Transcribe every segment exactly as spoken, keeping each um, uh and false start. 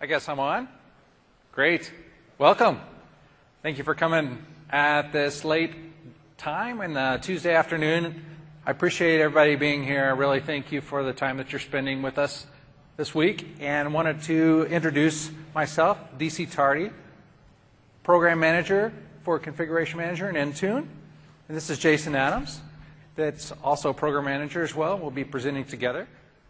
I guess I'm on. Great. Welcome. Thank you for coming at this late time in the Tuesday afternoon. I appreciate everybody being here. I really thank you for the time that you're spending with us this week. And wanted to introduce myself, D C Tardy, Program Manager for Configuration Manager in Intune. And this is Jason Adams, that's also Program Manager as well. We'll be presenting together.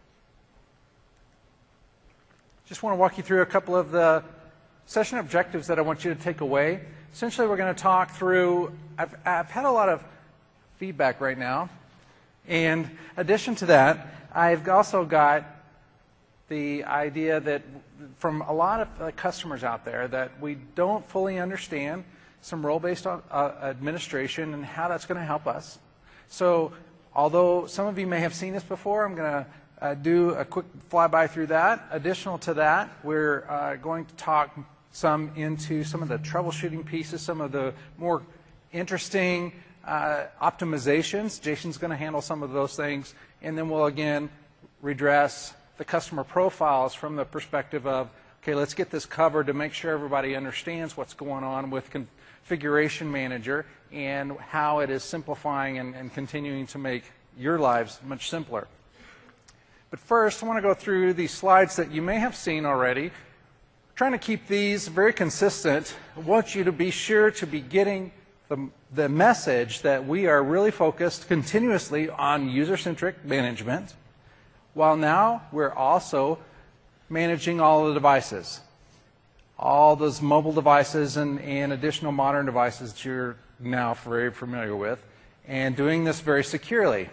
Just want to walk you through a couple of the session objectives that I want you to take away. Essentially, we're going to talk through, I've, I've had a lot of feedback right now. And in addition to that, I've also got the idea that from a lot of uh, customers out there that we don't fully understand some role-based uh, administration and how that's going to help us. So although some of you may have seen this before, I'm going to Uh, do a quick flyby through that. Additional to that, we're uh, going to talk some into some of the troubleshooting pieces, some of the more interesting uh, optimizations. Jason's going to handle some of those things, and then we'll again redress the customer profiles from the perspective of, okay, let's get this covered to make sure everybody understands what's going on with Configuration Manager and how it is simplifying and, and continuing to make your lives much simpler. But first, I want to go through these slides that you may have seen already. I'm trying to keep these very consistent. I want you to be sure to be getting the, the message that we are really focused continuously on user-centric management, while now we're also managing all the devices, all those mobile devices and, and additional modern devices that you're now very familiar with, and doing this very securely.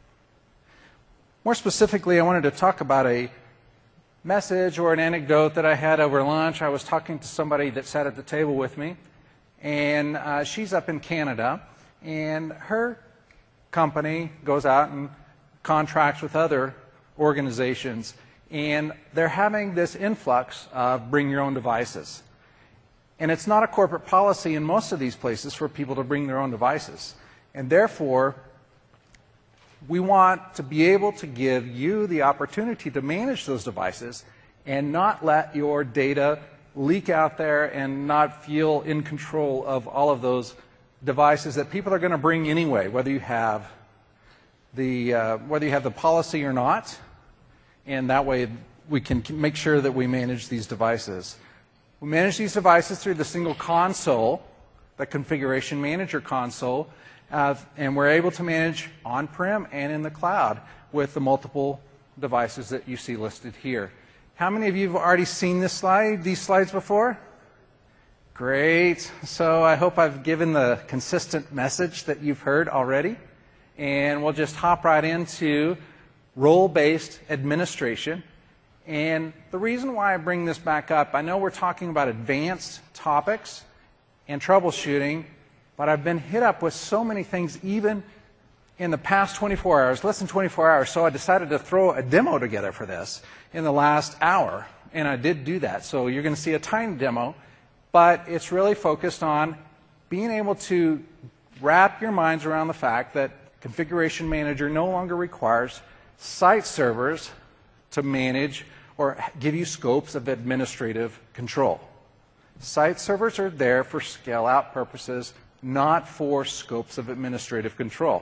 More specifically, I wanted to talk about a message or an anecdote that I had over lunch. I was talking to somebody that sat at the table with me, and uh, she's up in Canada, and her company goes out and contracts with other organizations, and they're having this influx of bring your own devices. And it's not a corporate policy in most of these places for people to bring their own devices. And therefore, we want to be able to give you the opportunity to manage those devices and not let your data leak out there and not feel in control of all of those devices that people are going to bring anyway, whether you have the uh, whether you have the policy or not. And that way we can make sure that we manage these devices. We manage these devices through the single console, the Configuration Manager console. Uh, and we're able to manage on-prem and in the cloud with the multiple devices that you see listed here. How many of you have already seen this slide, these slides before? Great. So I hope I've given the consistent message that you've heard already. And we'll just hop right into role-based administration. And the reason why I bring this back up, I know we're talking about advanced topics and troubleshooting, but I've been hit up with so many things even in the past twenty-four hours, less than twenty-four hours, so I decided to throw a demo together for this in the last hour, and I did do that. So you're going to see a tiny demo, but it's really focused on being able to wrap your minds around the fact that Configuration Manager no longer requires site servers to manage or give you scopes of administrative control. Site servers are there for scale-out purposes, not for scopes of administrative control.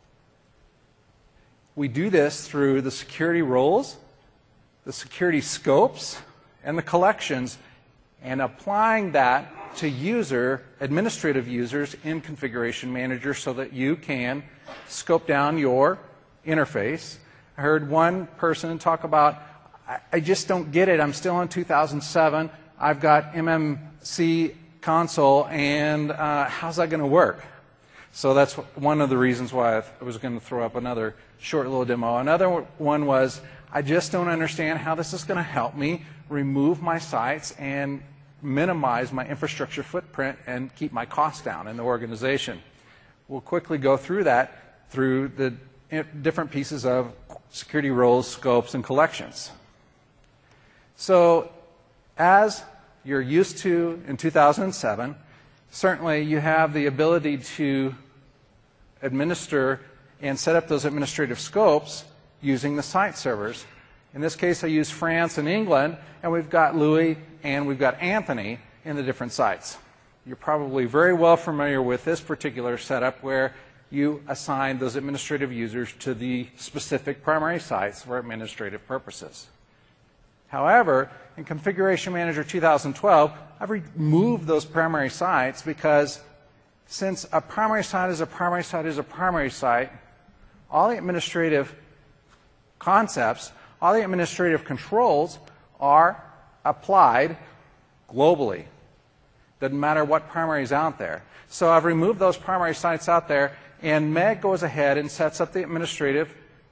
We do this through the security roles, the security scopes, and the collections, and applying that to user, administrative users in Configuration Manager so that you can scope down your interface. I heard one person talk about, I, I just don't get it. I'm still in two thousand seven. I've got M M C console, and uh, how's that going to work? So that's one of the reasons why I was going to throw up another short little demo. Another one was, I just don't understand how this is going to help me remove my sites and minimize my infrastructure footprint and keep my costs down in the organization. We'll quickly go through that through the different pieces of security roles, scopes, and collections. So as you're used to in two thousand seven, certainly you have the ability to administer and set up those administrative scopes using the site servers. In this case, I use France and England, and we've got Louis and we've got Anthony in the different sites. You're probably very well familiar with this particular setup where you assign those administrative users to the specific primary sites for administrative purposes. However, in Configuration Manager two thousand twelve, I've removed those primary sites because since a primary site is a primary site is a primary site, all the administrative concepts, all the administrative controls are applied globally. Doesn't matter what primary is out there. So I've removed those primary sites out there, and Meg goes ahead and sets up the administrative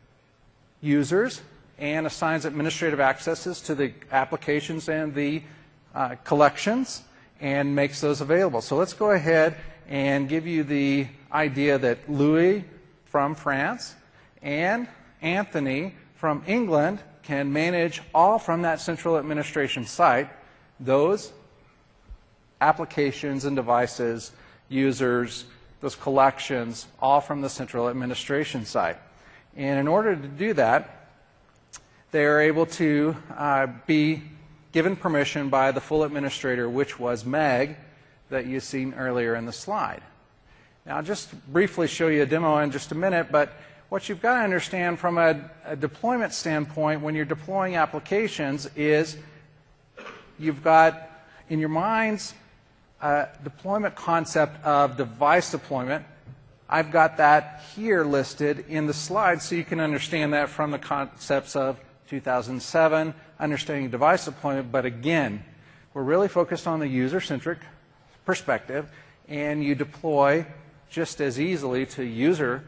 users and assigns administrative accesses to the applications and the uh, collections and makes those available. So let's go ahead and give you the idea that Louis from France and Anthony from England can manage all from that central administration site, those applications and devices, users, those collections, all from the central administration site. And in order to do that, they are able to uh, be given permission by the full administrator, which was Meg, that you've seen earlier in the slide. Now, I'll just briefly show you a demo in just a minute, but what you've got to understand from a, a deployment standpoint when you're deploying applications is you've got in your minds a deployment concept of device deployment. I've got that here listed in the slide so you can understand that from the concepts of two thousand seven, understanding device deployment, but again, we're really focused on the user-centric perspective, and you deploy just as easily to user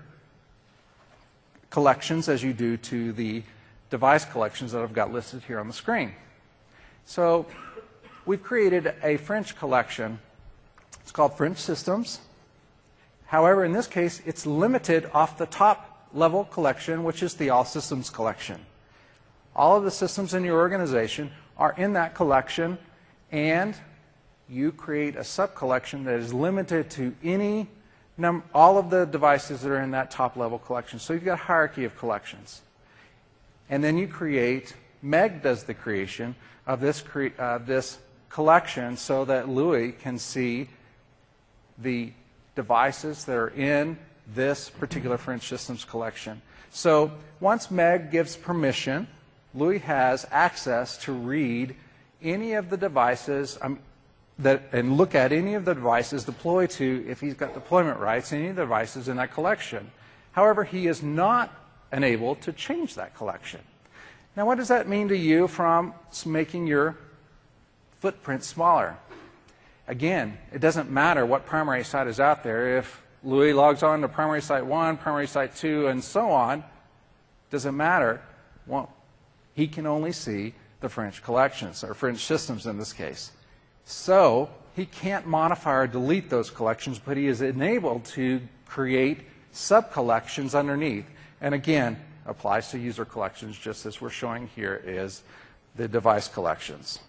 collections as you do to the device collections that I've got listed here on the screen. So we've created a French collection. It's called French Systems. However, in this case, it's limited off the top level collection, which is the All Systems collection. All of the systems in your organization are in that collection, and you create a sub-collection that is limited to any num all of the devices that are in that top level collection. So you've got a hierarchy of collections. And then you create, Meg does the creation of this, cre uh, this collection so that Louis can see the devices that are in this particular French Systems collection. So once Meg gives permission, Louis has access to read any of the devices um, that, and look at any of the devices deployed to, if he's got deployment rights, any of the devices in that collection. However, he is not enabled to change that collection. Now, what does that mean to you from making your footprint smaller? Again, it doesn't matter what primary site is out there. If Louis logs on to primary site one, primary site two, and so on, doesn't matter. Well, he can only see the French collections, or French Systems in this case. So he can't modify or delete those collections, but he is enabled to create sub-collections underneath. And again, applies to user collections, just as we're showing here is the device collections.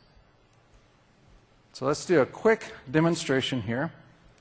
So let's do a quick demonstration here.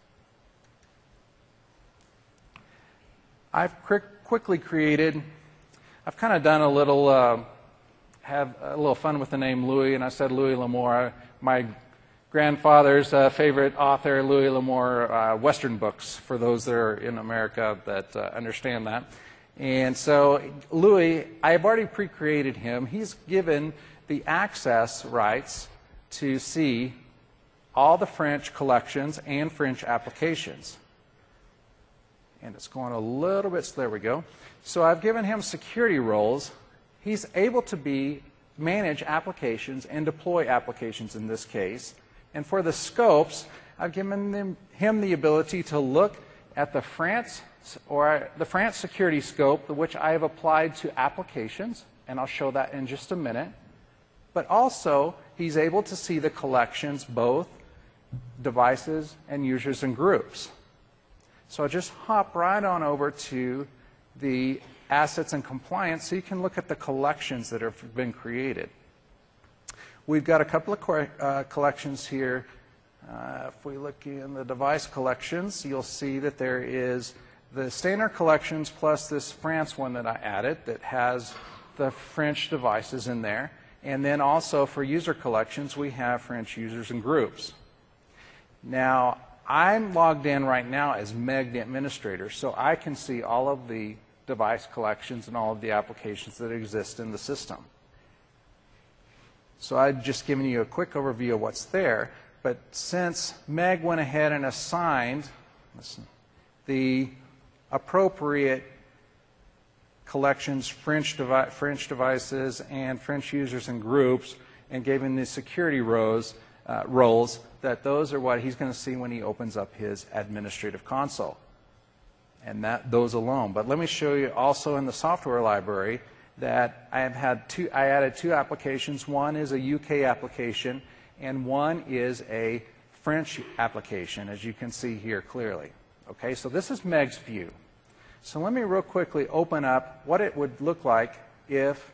I've quick, quickly created, I've kind of done a little, uh, have a little fun with the name Louis, and I said Louis L'Amour. My grandfather's uh, favorite author, Louis L'Amour, uh, Western books, for those that are in America that uh, understand that. And so Louis, I've already pre-created him. He's given the access rights to see all the French collections and French applications. And it's going a little bit, so there we go. So I've given him security roles. He's able to be manage applications and deploy applications in this case. And for the scopes, I've given them, him the ability to look at the France or the France security scope, which I have applied to applications, and I'll show that in just a minute. But also, he's able to see the collections, both devices and users and groups. So I'll just hop right on over to the assets and compliance so you can look at the collections that have been created. We've got a couple of co uh, collections here. Uh, if we look in the device collections, you'll see that there is the standard collections plus this France one that I added that has the French devices in there. And then also for user collections, we have French users and groups. Now, I'm logged in right now as Meg the administrator, so I can see all of the device collections and all of the applications that exist in the system. So I've just given you a quick overview of what's there, but since Meg went ahead and assigned listen, the appropriate collections, French, devi French devices, and French users and groups, and gave him the security rows, uh, roles, that those are what he's going to see when he opens up his administrative console. And that those alone. But let me show you also in the software library that I have had two, I added two applications. One is a U K application, and one is a French application, as you can see here clearly. Okay, so this is Meg's view. So let me real quickly open up what it would look like if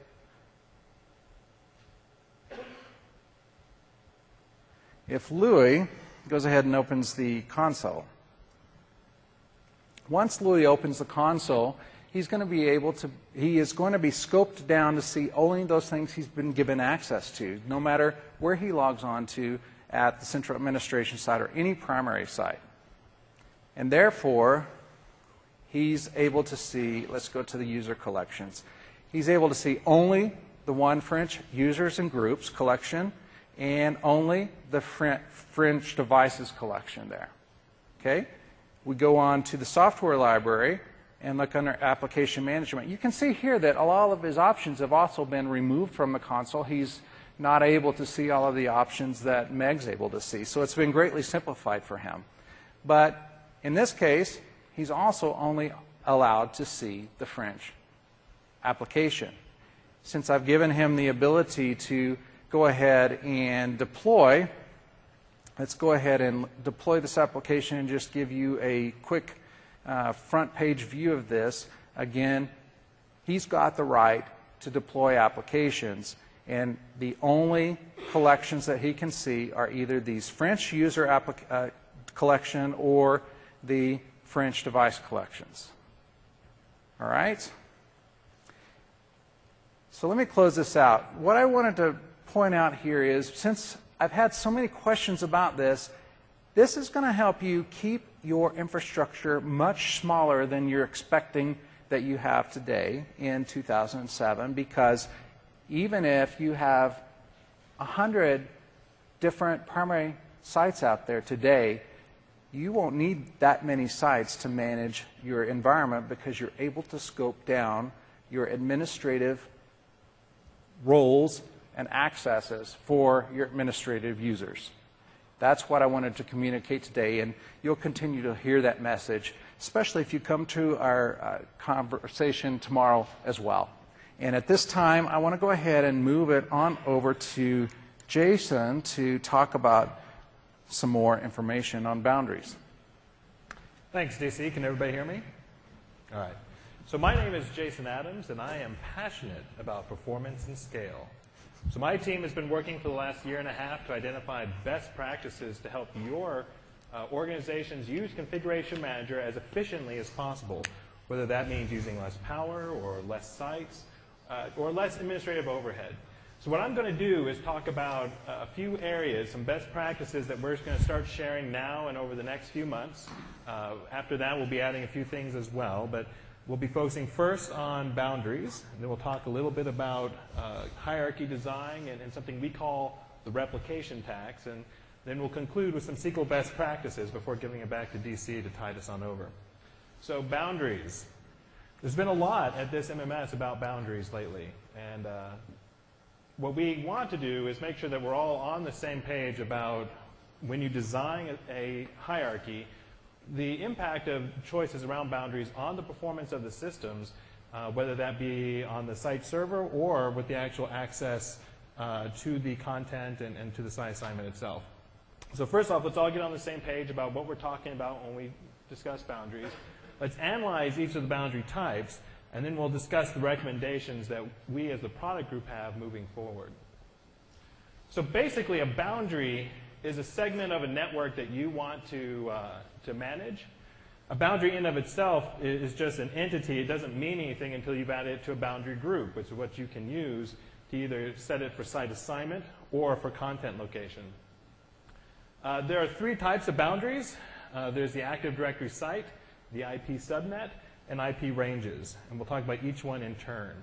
if Louis goes ahead and opens the console. Once Louis opens the console, he's going to be able to, he is going to be scoped down to see only those things he's been given access to, no matter where he logs on to at the central administration site or any primary site. And therefore, he's able to see, let's go to the user collections. He's able to see only the one French users and groups collection and only the French devices collection there. Okay? We go on to the software library and look under application management. You can see here that a lot of his options have also been removed from the console. He's not able to see all of the options that Meg's able to see. So it's been greatly simplified for him. But in this case, he's also only allowed to see the French application. Since I've given him the ability to go ahead and deploy, let's go ahead and deploy this application and just give you a quick uh, front page view of this. Again, he's got the right to deploy applications, and the only collections that he can see are either these French user applic uh, collection or the French device collections. All right? So let me close this out. What I wanted to point out here is, since I've had so many questions about this, this is going to help you keep your infrastructure much smaller than you're expecting that you have today in two thousand seven, because even if you have a hundred different primary sites out there today, you won't need that many sites to manage your environment, because you're able to scope down your administrative roles and accesses for your administrative users. That's what I wanted to communicate today, and you'll continue to hear that message, especially if you come to our uh, conversation tomorrow as well. And at this time, I want to go ahead and move it on over to Jason to talk about some more information on boundaries. Thanks, D C. Can everybody hear me? All right. So my name is Jason Adams, and I am passionate about performance and scale. So my team has been working for the last year and a half to identify best practices to help your uh, organizations use Configuration Manager as efficiently as possible, whether that means using less power or less sites uh, or less administrative overhead. So what I'm going to do is talk about a few areas, some best practices that we're going to start sharing now and over the next few months. Uh, after that, we'll be adding a few things as well, but we'll be focusing first on boundaries, and then we'll talk a little bit about uh, hierarchy design and, and something we call the replication tax, and then we'll conclude with some S Q L best practices before giving it back to D C to tide us on over. So boundaries. There's been a lot at this M M S about boundaries lately, and uh, what we want to do is make sure that we're all on the same page about when you design a, a hierarchy, the impact of choices around boundaries on the performance of the systems, uh, whether that be on the site server or with the actual access uh, to the content and, and to the site assignment itself. So first off, let's all get on the same page about what we're talking about when we discuss boundaries. Let's analyze each of the boundary types, and then we'll discuss the recommendations that we as the product group have moving forward. So basically, a boundary is a segment of a network that you want to, uh, to manage. A boundary in and of itself is just an entity. It doesn't mean anything until you've added it to a boundary group, which is what you can use to either set it for site assignment or for content location. Uh, there are three types of boundaries. Uh, there's the Active Directory site, the I P subnet, and I P ranges. And we'll talk about each one in turn.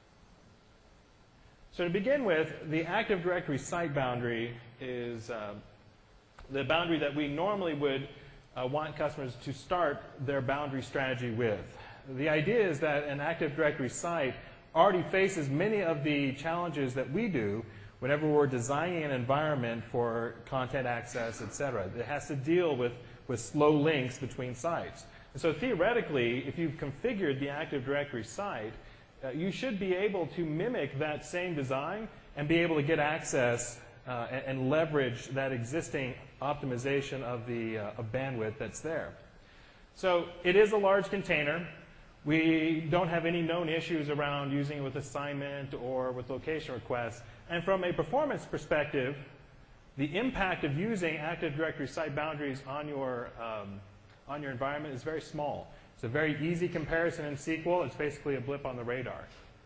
So to begin with, the Active Directory site boundary is uh, the boundary that we normally would uh, want customers to start their boundary strategy with. The idea is that an Active Directory site already faces many of the challenges that we do whenever we're designing an environment for content access, et cetera. It has to deal with, with slow links between sites. And so theoretically, if you've configured the Active Directory site, uh, you should be able to mimic that same design and be able to get access uh, and, and leverage that existing optimization of the uh, of bandwidth that's there. So it is a large container. We don't have any known issues around using it with assignment or with location requests. And from a performance perspective, the impact of using Active Directory site boundaries on your, um, on your environment is very small. It's a very easy comparison in S Q L. It's basically a blip on the radar.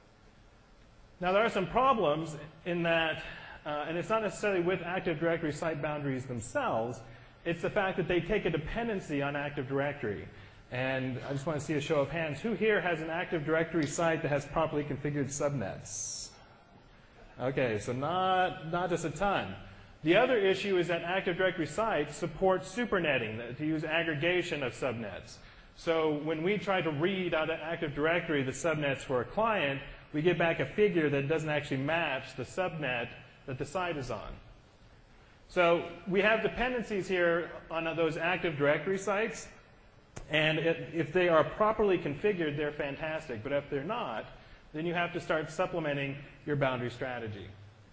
Now, there are some problems in that, uh, and it's not necessarily with Active Directory site boundaries themselves. It's the fact that they take a dependency on Active Directory. And I just want to see a show of hands. Who here has an Active Directory site that has properly configured subnets? Okay, so not, not just a ton. The other issue is that Active Directory sites support supernetting, to use aggregation of subnets. So when we try to read out of Active Directory the subnets for a client, we get back a figure that doesn't actually match the subnet that the site is on. So we have dependencies here on those Active Directory sites. And it, if they are properly configured, they're fantastic. But if they're not, then you have to start supplementing your boundary strategy.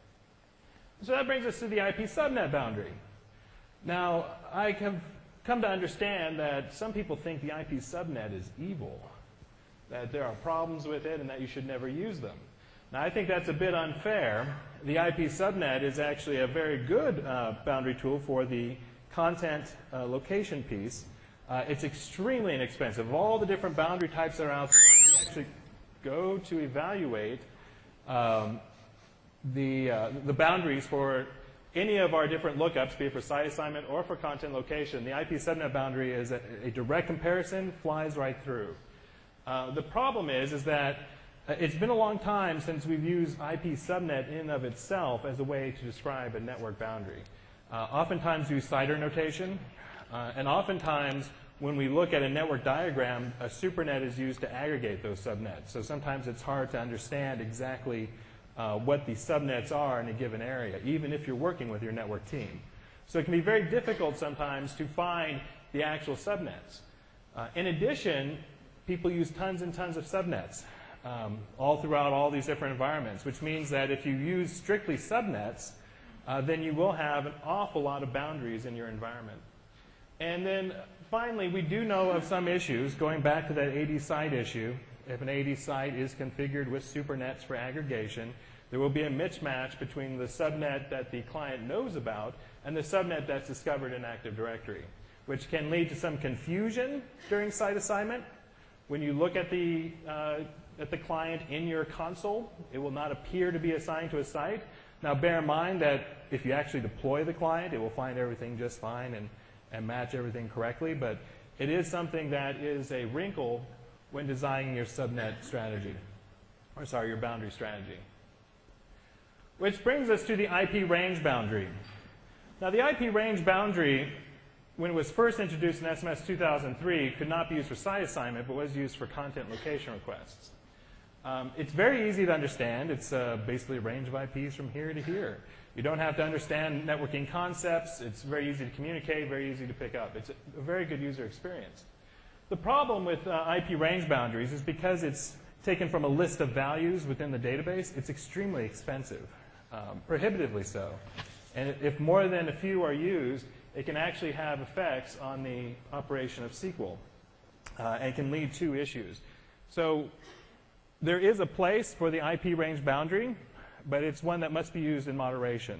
So that brings us to the I P subnet boundary. Now, I have come to understand that some people think the I P subnet is evil, that there are problems with it and that you should never use them. Now, I think that's a bit unfair. The I P subnet is actually a very good uh, boundary tool for the content uh, location piece. Uh, it's extremely inexpensive. Of all the different boundary types that are out there, you actually go to evaluate um, the, uh, the boundaries for any of our different lookups, be it for site assignment or for content location. The I P subnet boundary is a, a direct comparison, flies right through. Uh, the problem is, is that uh, it's been a long time since we've used I P subnet in and of itself as a way to describe a network boundary. Uh, oftentimes we use CIDR notation. Uh, and oftentimes, when we look at a network diagram, a supernet is used to aggregate those subnets. So sometimes it's hard to understand exactly uh, what the subnets are in a given area, even if you're working with your network team. So it can be very difficult sometimes to find the actual subnets. Uh, in addition, people use tons and tons of subnets um, all throughout all these different environments, which means that if you use strictly subnets, uh, then you will have an awful lot of boundaries in your environment. And then finally, we do know of some issues, going back to that A D site issue. If an A D site is configured with supernets for aggregation, there will be a mismatch between the subnet that the client knows about and the subnet that's discovered in Active Directory, which can lead to some confusion during site assignment. When you look at the, uh, at the client in your console, it will not appear to be assigned to a site. Now, bear in mind that if you actually deploy the client, it will find everything just fine and and match everything correctly, but it is something that is a wrinkle when designing your subnet strategy, or sorry, your boundary strategy. Which brings us to the I P range boundary. Now, the I P range boundary, when it was first introduced in S M S two thousand three, could not be used for site assignment, but was used for content location requests. Um, it's very easy to understand. It's uh, basically a range of I Ps from here to here. You don't have to understand networking concepts. It's very easy to communicate, very easy to pick up. It's a, a very good user experience. The problem with uh, I P range boundaries is because it's taken from a list of values within the database, it's extremely expensive, um, prohibitively so. And if more than a few are used, it can actually have effects on the operation of S Q L uh, and can lead to issues. So there is a place for the I P range boundary, but it's one that must be used in moderation.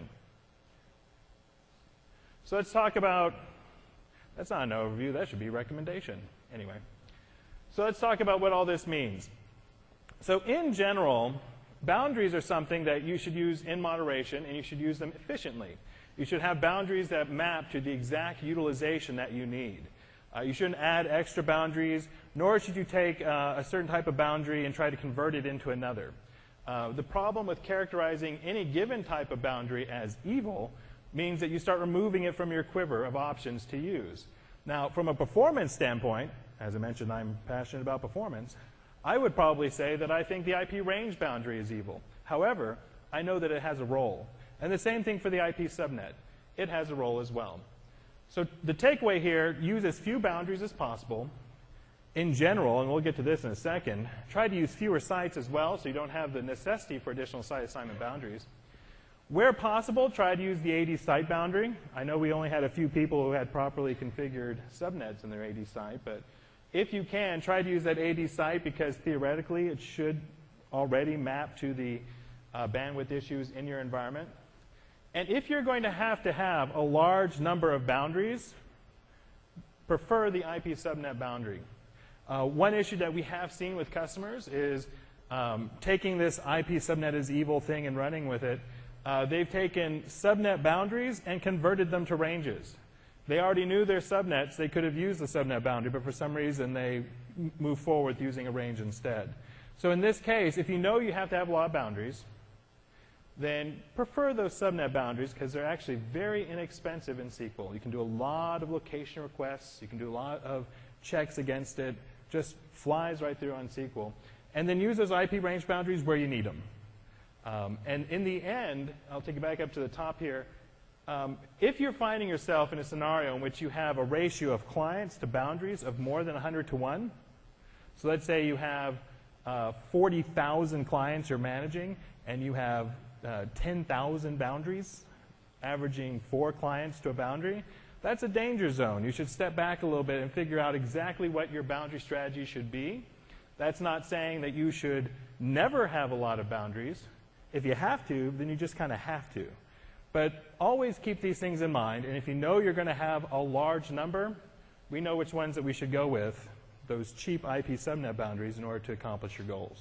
So let's talk about, that's not an overview, that should be a recommendation. Anyway, so let's talk about what all this means. So in general, boundaries are something that you should use in moderation, and you should use them efficiently. You should have boundaries that map to the exact utilization that you need. Uh, you shouldn't add extra boundaries, nor should you take uh, a certain type of boundary and try to convert it into another. Uh, the problem with characterizing any given type of boundary as evil means that you start removing it from your quiver of options to use. Now, from a performance standpoint, as I mentioned, I'm passionate about performance, I would probably say that I think the I P range boundary is evil. However, I know that it has a role. And the same thing for the I P subnet. It has a role as well. So the takeaway here, use as few boundaries as possible. In general, and we'll get to this in a second, try to use fewer sites as well so you don't have the necessity for additional site assignment boundaries. Where possible, try to use the A D site boundary. I know we only had a few people who had properly configured subnets in their A D site, but if you can, try to use that A D site because theoretically it should already map to the uh, bandwidth issues in your environment. And if you're going to have to have a large number of boundaries, prefer the I P subnet boundary. Uh, one issue that we have seen with customers is um, taking this I P subnet is evil thing and running with it. Uh, they've taken subnet boundaries and converted them to ranges. They already knew their subnets. They could have used the subnet boundary, but for some reason they move forward using a range instead. So in this case, if you know you have to have a lot of boundaries, then prefer those subnet boundaries because they're actually very inexpensive in S Q L. You can do a lot of location requests. You can do a lot of checks against it. Just flies right through on S Q L. And then use those I P range boundaries where you need them. Um, and in the end, I'll take you back up to the top here. Um, if you're finding yourself in a scenario in which you have a ratio of clients to boundaries of more than one hundred to one, so let's say you have uh, forty thousand clients you're managing and you have uh, ten thousand boundaries, averaging four clients to a boundary, that's a danger zone. You should step back a little bit and figure out exactly what your boundary strategy should be. That's not saying that you should never have a lot of boundaries. If you have to, then you just kind of have to. But always keep these things in mind, and if you know you're going to have a large number, we know which ones that we should go with, those cheap I P subnet boundaries, in order to accomplish your goals.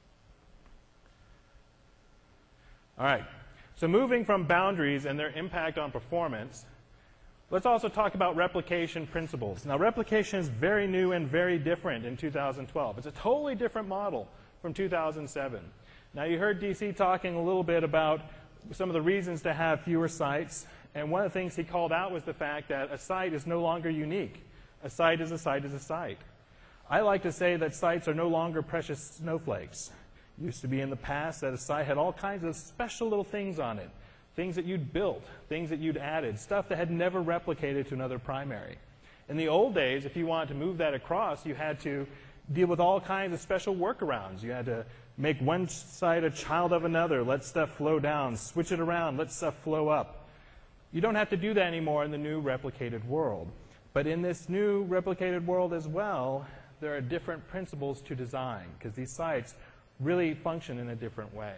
All right, so moving from boundaries and their impact on performance, let's also talk about replication principles. Now, replication is very new and very different in two thousand twelve. It's a totally different model from two thousand seven. Now, you heard D C talking a little bit about some of the reasons to have fewer sites, and one of the things he called out was the fact that a site is no longer unique. A site is a site is a site. I like to say that sites are no longer precious snowflakes. It used to be in the past that a site had all kinds of special little things on it, things that you'd built, things that you'd added, stuff that had never replicated to another primary. In the old days, if you wanted to move that across, you had to deal with all kinds of special workarounds. You had to make one site a child of another, let stuff flow down, switch it around, let stuff flow up. You don't have to do that anymore in the new replicated world. But in this new replicated world as well, there are different principles to design because these sites really function in a different way.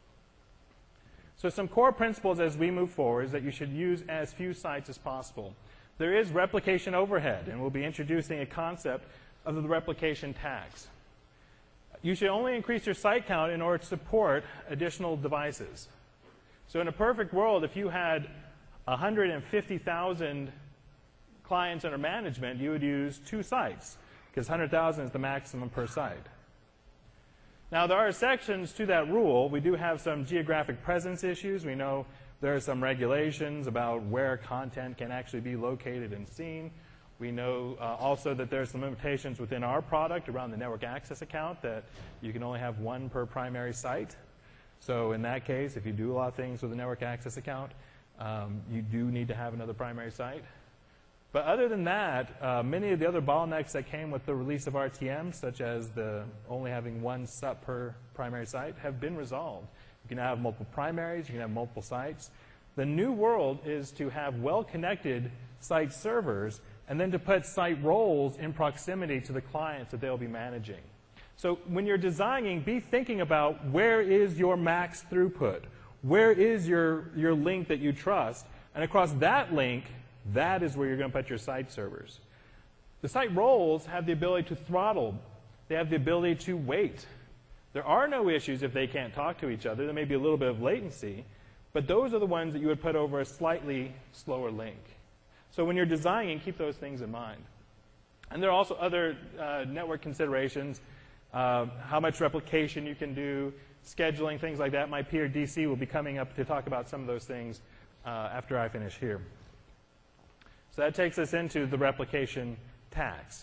So some core principles as we move forward is that you should use as few sites as possible. There is replication overhead, and we'll be introducing a concept of the replication tax. You should only increase your site count in order to support additional devices. So in a perfect world, if you had one hundred fifty thousand clients under management, you would use two sites, because one hundred thousand is the maximum per site. Now, there are sections to that rule. We do have some geographic presence issues. We know there are some regulations about where content can actually be located and seen. We know uh, also that there are some limitations within our product around the network access account that you can only have one per primary site. So in that case, if you do a lot of things with a network access account, um, you do need to have another primary site. But other than that, uh, many of the other bottlenecks that came with the release of R T M, such as the only having one S U P per primary site, have been resolved. You can have multiple primaries, you can have multiple sites. The new world is to have well-connected site servers and then to put site roles in proximity to the clients that they'll be managing. So when you're designing, be thinking about where is your max throughput? Where is your, your link that you trust? And across that link, that is where you're going to put your site servers. The site roles have the ability to throttle. They have the ability to wait. There are no issues if they can't talk to each other. There may be a little bit of latency, but those are the ones that you would put over a slightly slower link. So when you're designing, keep those things in mind. And there are also other uh, network considerations, uh, how much replication you can do, scheduling, things like that. My peer D C will be coming up to talk about some of those things uh, after I finish here. So that takes us into the replication tax.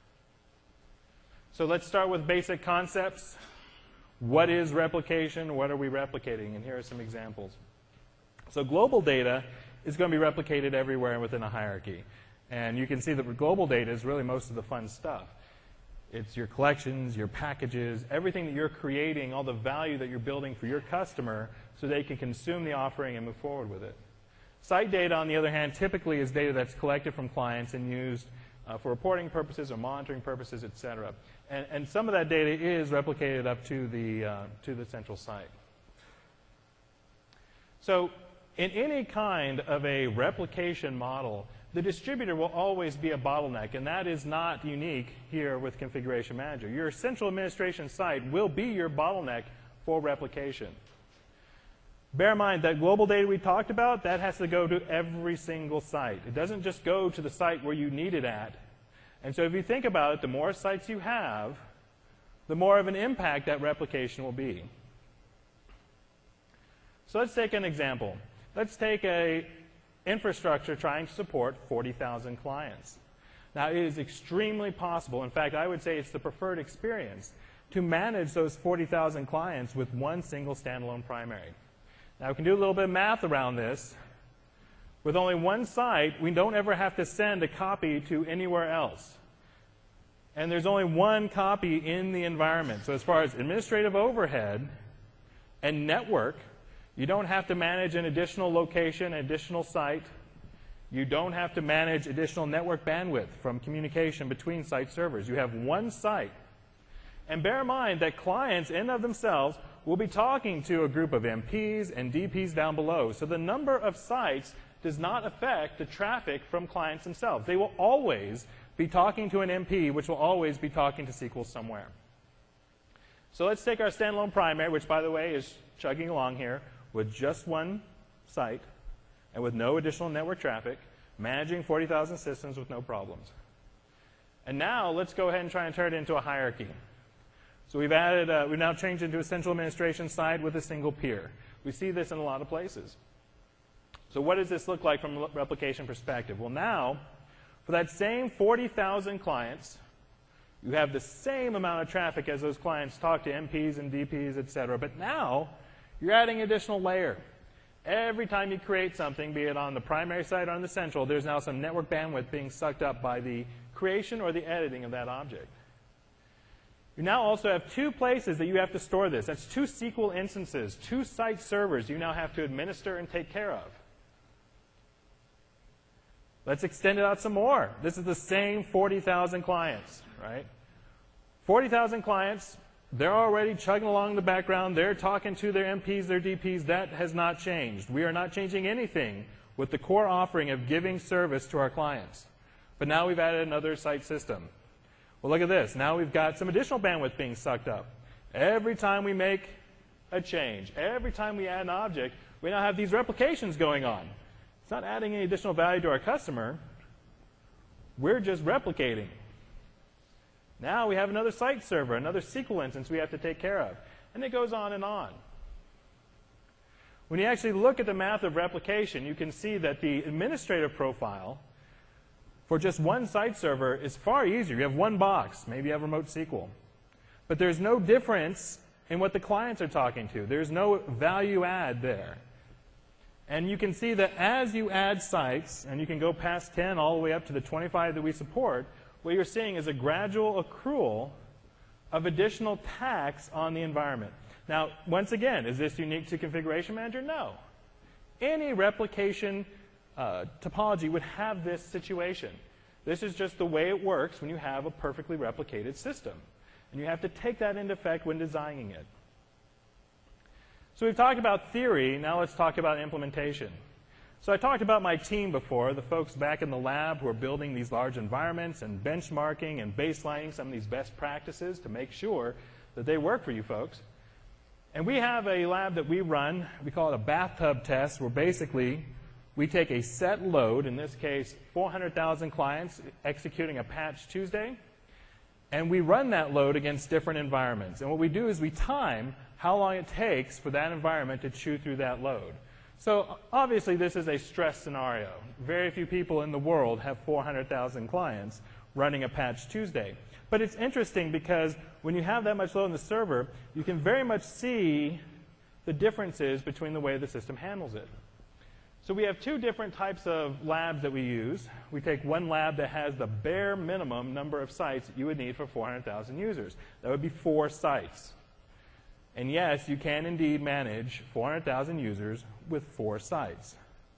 So let's start with basic concepts. What is replication? What are we replicating? And here are some examples. So global data is going to be replicated everywhere within a hierarchy. And you can see that global data is really most of the fun stuff. It's your collections, your packages, everything that you're creating, all the value that you're building for your customer so they can consume the offering and move forward with it. Site data, on the other hand, typically is data that's collected from clients and used uh, for reporting purposes or monitoring purposes, et cetera. And, and some of that data is replicated up to the, uh, to the central site. So in any kind of a replication model, the distributor will always be a bottleneck, and that is not unique here with Configuration Manager. Your central administration site will be your bottleneck for replication. Bear in mind that global data we talked about, that has to go to every single site. It doesn't just go to the site where you need it at. And so if you think about it, the more sites you have, the more of an impact that replication will be. So let's take an example. Let's take a infrastructure trying to support forty thousand clients. Now, it is extremely possible, in fact, I would say it's the preferred experience, to manage those forty thousand clients with one single standalone primary. Now, we can do a little bit of math around this. With only one site, we don't ever have to send a copy to anywhere else. And there's only one copy in the environment. So as far as administrative overhead and network, you don't have to manage an additional location, an additional site. You don't have to manage additional network bandwidth from communication between site servers. You have one site. And bear in mind that clients in and of themselves will be talking to a group of M Ps and D Ps down below. So the number of sites does not affect the traffic from clients themselves. They will always be talking to an M P, which will always be talking to S Q L somewhere. So let's take our standalone primary, which, by the way, is chugging along here with just one site and with no additional network traffic, managing forty thousand systems with no problems. And now let's go ahead and try and turn it into a hierarchy. So we've added, uh, we've now changed into a central administration side with a single peer. We see this in a lot of places. So what does this look like from a replication perspective? Well, now, for that same forty thousand clients, you have the same amount of traffic as those clients talk to M Ps and D Ps, et cetera. But now, you're adding an additional layer. Every time you create something, be it on the primary side or on the central, there's now some network bandwidth being sucked up by the creation or the editing of that object. You now also have two places that you have to store this. That's two S Q L instances, two site servers you now have to administer and take care of. Let's extend it out some more. This is the same forty thousand clients, right? forty thousand clients, they're already chugging along in the background. They're talking to their M Ps, their D Ps. That has not changed. We are not changing anything with the core offering of giving service to our clients. But now we've added another site system. Well, look at this. Now we've got some additional bandwidth being sucked up. Every time we make a change, every time we add an object, we now have these replications going on. It's not adding any additional value to our customer. We're just replicating. Now we have another site server, another S Q L instance we have to take care of. And it goes on and on. When you actually look at the math of replication, you can see that the administrative profile for just one site server is far easier. You have one box. Maybe you have remote S Q L. But there's no difference in what the clients are talking to. There's no value add there. And you can see that as you add sites, and you can go past ten all the way up to the twenty-five that we support, what you're seeing is a gradual accrual of additional tax on the environment. Now, once again, is this unique to Configuration Manager? No. Any replication uh, topology would have this situation. This is just the way it works when you have a perfectly replicated system. And you have to take that into effect when designing it. So we've talked about theory. Now let's talk about implementation. So I talked about my team before, the folks back in the lab who are building these large environments and benchmarking and baselining some of these best practices to make sure that they work for you folks. And we have a lab that we run. We call it a bathtub test, where basically we take a set load, in this case four hundred thousand clients executing a patch Tuesday, and we run that load against different environments. And what we do is we time how long it takes for that environment to chew through that load. So obviously this is a stress scenario. Very few people in the world have four hundred thousand clients running a patch Tuesday. But it's interesting because when you have that much load in the server, you can very much see the differences between the way the system handles it. So we have two different types of labs that we use. We take one lab that has the bare minimum number of sites that you would need for four hundred thousand users. That would be four sites. And yes, you can indeed manage four hundred thousand users with four sites.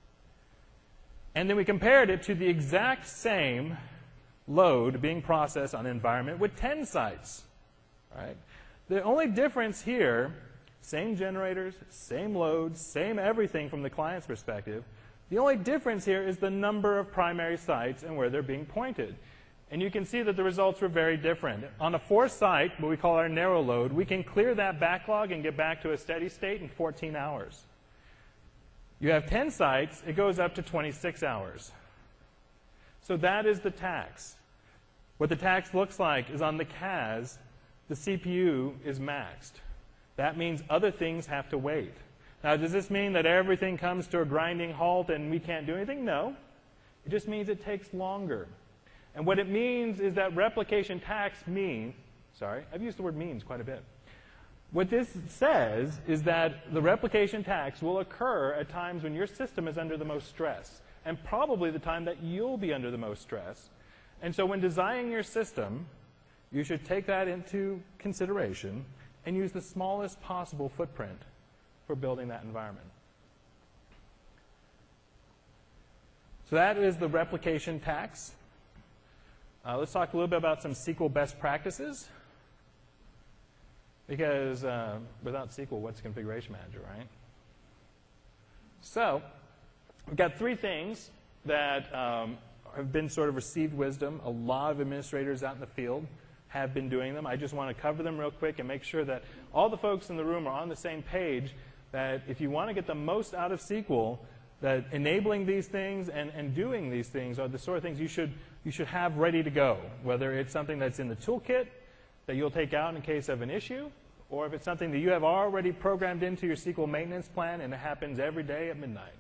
And then we compared it to the exact same load being processed on an environment with ten sites. Right? The only difference here, same generators, same loads, same everything from the client's perspective. The only difference here is the number of primary sites and where they're being pointed. And you can see that the results were very different. On a four site, what we call our narrow load, we can clear that backlog and get back to a steady state in fourteen hours. You have ten sites, it goes up to twenty-six hours. So that is the tax. What the tax looks like is on the C A S, the C P U is maxed. That means other things have to wait. Now, does this mean that everything comes to a grinding halt and we can't do anything? No. It just means it takes longer. And what it means is that replication tax means, sorry, I've used the word means quite a bit. What this says is that the replication tax will occur at times when your system is under the most stress, and probably the time that you'll be under the most stress. And so when designing your system, you should take that into consideration and use the smallest possible footprint for building that environment. So that is the replication tax. Uh, let's talk a little bit about some S Q L best practices. Because uh, without S Q L, what's Configuration Manager, right? So we've got three things that um, have been sort of received wisdom. A lot of administrators out in the field have been doing them. I just want to cover them real quick and make sure that all the folks in the room are on the same page, that if you want to get the most out of S Q L, that enabling these things and, and doing these things are the sort of things you should, you should have ready to go, whether it's something that's in the toolkit that you'll take out in case of an issue, or if it's something that you have already programmed into your S Q L maintenance plan and it happens every day at midnight.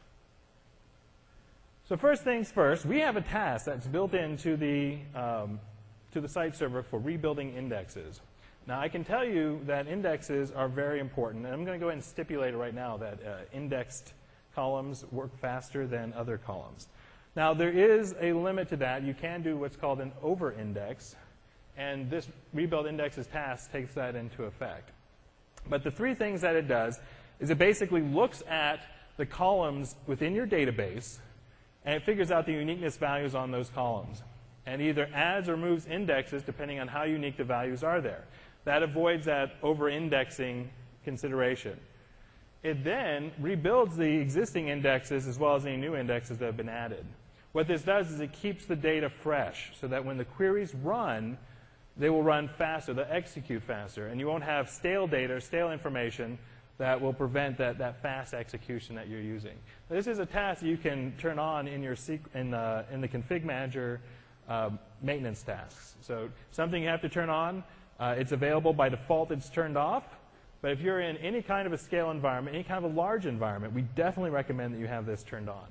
So first things first, we have a task that's built into the, um, to the site server for rebuilding indexes. Now, I can tell you that indexes are very important, and I'm going to go ahead and stipulate right now that uh, indexed columns work faster than other columns. Now, there is a limit to that. You can do what's called an over-index, and this rebuild indexes task takes that into effect. But the three things that it does is it basically looks at the columns within your database, and it figures out the uniqueness values on those columns, and either adds or removes indexes depending on how unique the values are there. That avoids that over-indexing consideration. It then rebuilds the existing indexes as well as any new indexes that have been added. What this does is it keeps the data fresh so that when the queries run, they will run faster, they'll execute faster, and you won't have stale data or stale information that will prevent that, that fast execution that you're using. This is a task that you can turn on in, your, in, the, in the Config Manager uh, maintenance tasks. So something you have to turn on, uh, it's available by default, it's turned off. But if you're in any kind of a scale environment, any kind of a large environment, we definitely recommend that you have this turned on.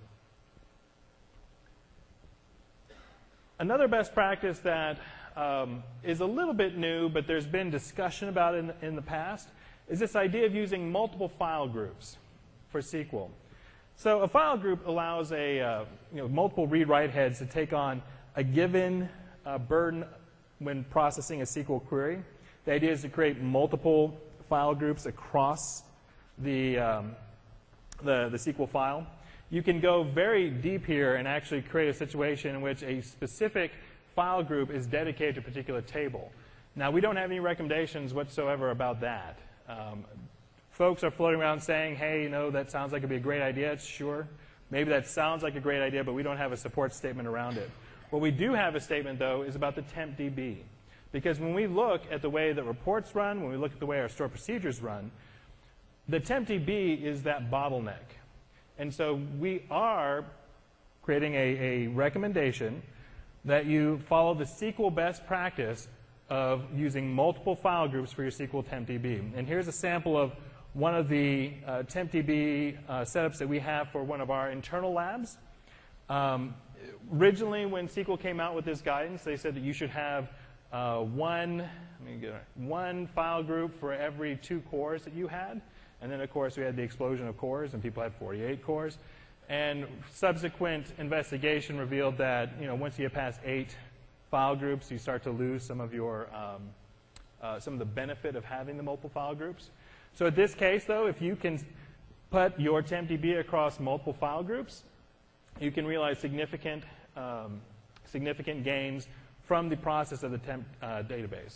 Another best practice that um, is a little bit new, but there's been discussion about it in, in the past, is this idea of using multiple file groups for S Q L. So a file group allows a, uh, you know, multiple read-write heads to take on a given uh, burden when processing a S Q L query. The idea is to create multiple file groups across the, um, the, the S Q L file. You can go very deep here and actually create a situation in which a specific file group is dedicated to a particular table. Now, we don't have any recommendations whatsoever about that. Um, folks are floating around saying, hey, you know, that sounds like it'd be a great idea. It's sure. Maybe that sounds like a great idea, but we don't have a support statement around it. What we do have a statement, though, is about the temp D B. Because when we look at the way that reports run, when we look at the way our store procedures run, the temp D B is that bottleneck. And so we are creating a, a recommendation that you follow the S Q L best practice of using multiple file groups for your S Q L temp D B. And here's a sample of one of the uh, temp D B uh, setups that we have for one of our internal labs. Um, originally, when S Q L came out with this guidance, they said that you should have uh, one, let me get it, one file group for every two cores that you had. And then, of course, we had the explosion of cores, and people had forty-eight cores. And subsequent investigation revealed that, you know, once you get past eight file groups, you start to lose some of your um, uh, some of the benefit of having the multiple file groups. So in this case, though, if you can put your temp D B across multiple file groups, you can realize significant um, significant gains from the process of the temp uh, database.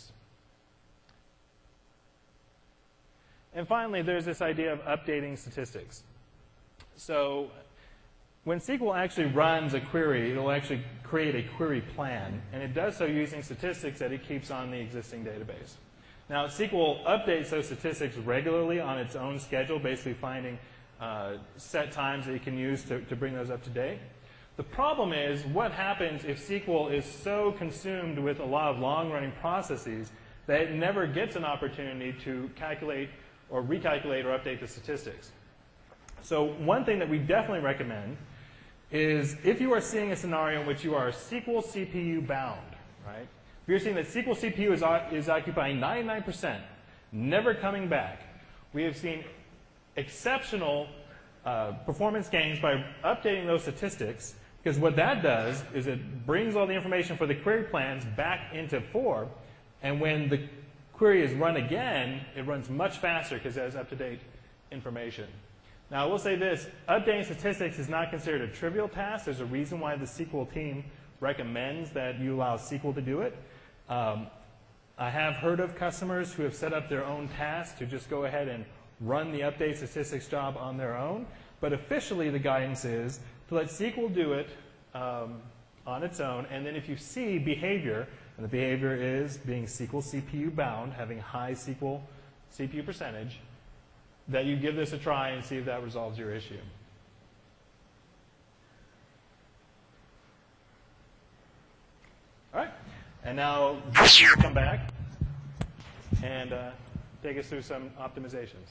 And finally, there's this idea of updating statistics. So when S Q L actually runs a query, it'll actually create a query plan, and it does so using statistics that it keeps on the existing database. Now, S Q L updates those statistics regularly on its own schedule, basically finding uh, set times that you can use to, to bring those up to date. The problem is, what happens if S Q L is so consumed with a lot of long-running processes that it never gets an opportunity to calculate or recalculate or update the statistics? So one thing that we definitely recommend is if you are seeing a scenario in which you are S Q L C P U bound, right? If you're seeing that S Q L C P U is, is occupying ninety-nine percent, never coming back, we have seen exceptional uh, performance gains by updating those statistics, because what that does is it brings all the information for the query plans back into four, and when the query is run again, it runs much faster because it has up-to-date information. Now, I will say this, updating statistics is not considered a trivial task. There's a reason why the S Q L team recommends that you allow S Q L to do it. Um, I have heard of customers who have set up their own tasks to just go ahead and run the update statistics job on their own. But officially, the guidance is to let S Q L do it um, on its own. And then if you see behavior, and the behavior is being S Q L C P U bound, having high S Q L C P U percentage, that you give this a try and see if that resolves your issue. All right. And now we'll come back and uh, take us through some optimizations.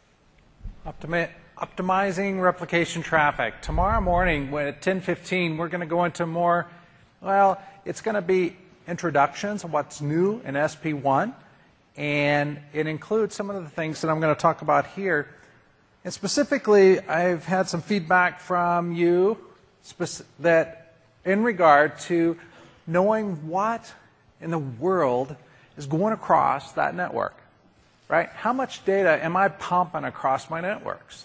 Optimi optimizing replication traffic. Tomorrow morning when at ten fifteen, we're going to go into more, well, it's going to be introductions of what's new in S P one. And it includes some of the things that I'm going to talk about here. And specifically, I've had some feedback from you that in regard to knowing what in the world is going across that network, right? How much data am I pumping across my networks?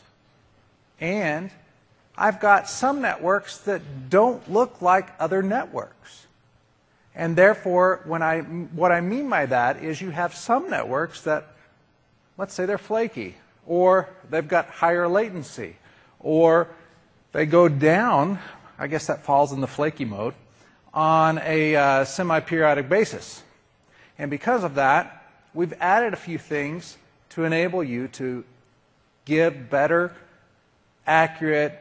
And I've got some networks that don't look like other networks. And therefore, when I, what I mean by that is you have some networks that, let's say they're flaky, or they've got higher latency, or they go down, I guess that falls in the flaky mode, on a uh, semi-periodic basis. And because of that, we've added a few things to enable you to give better, accurate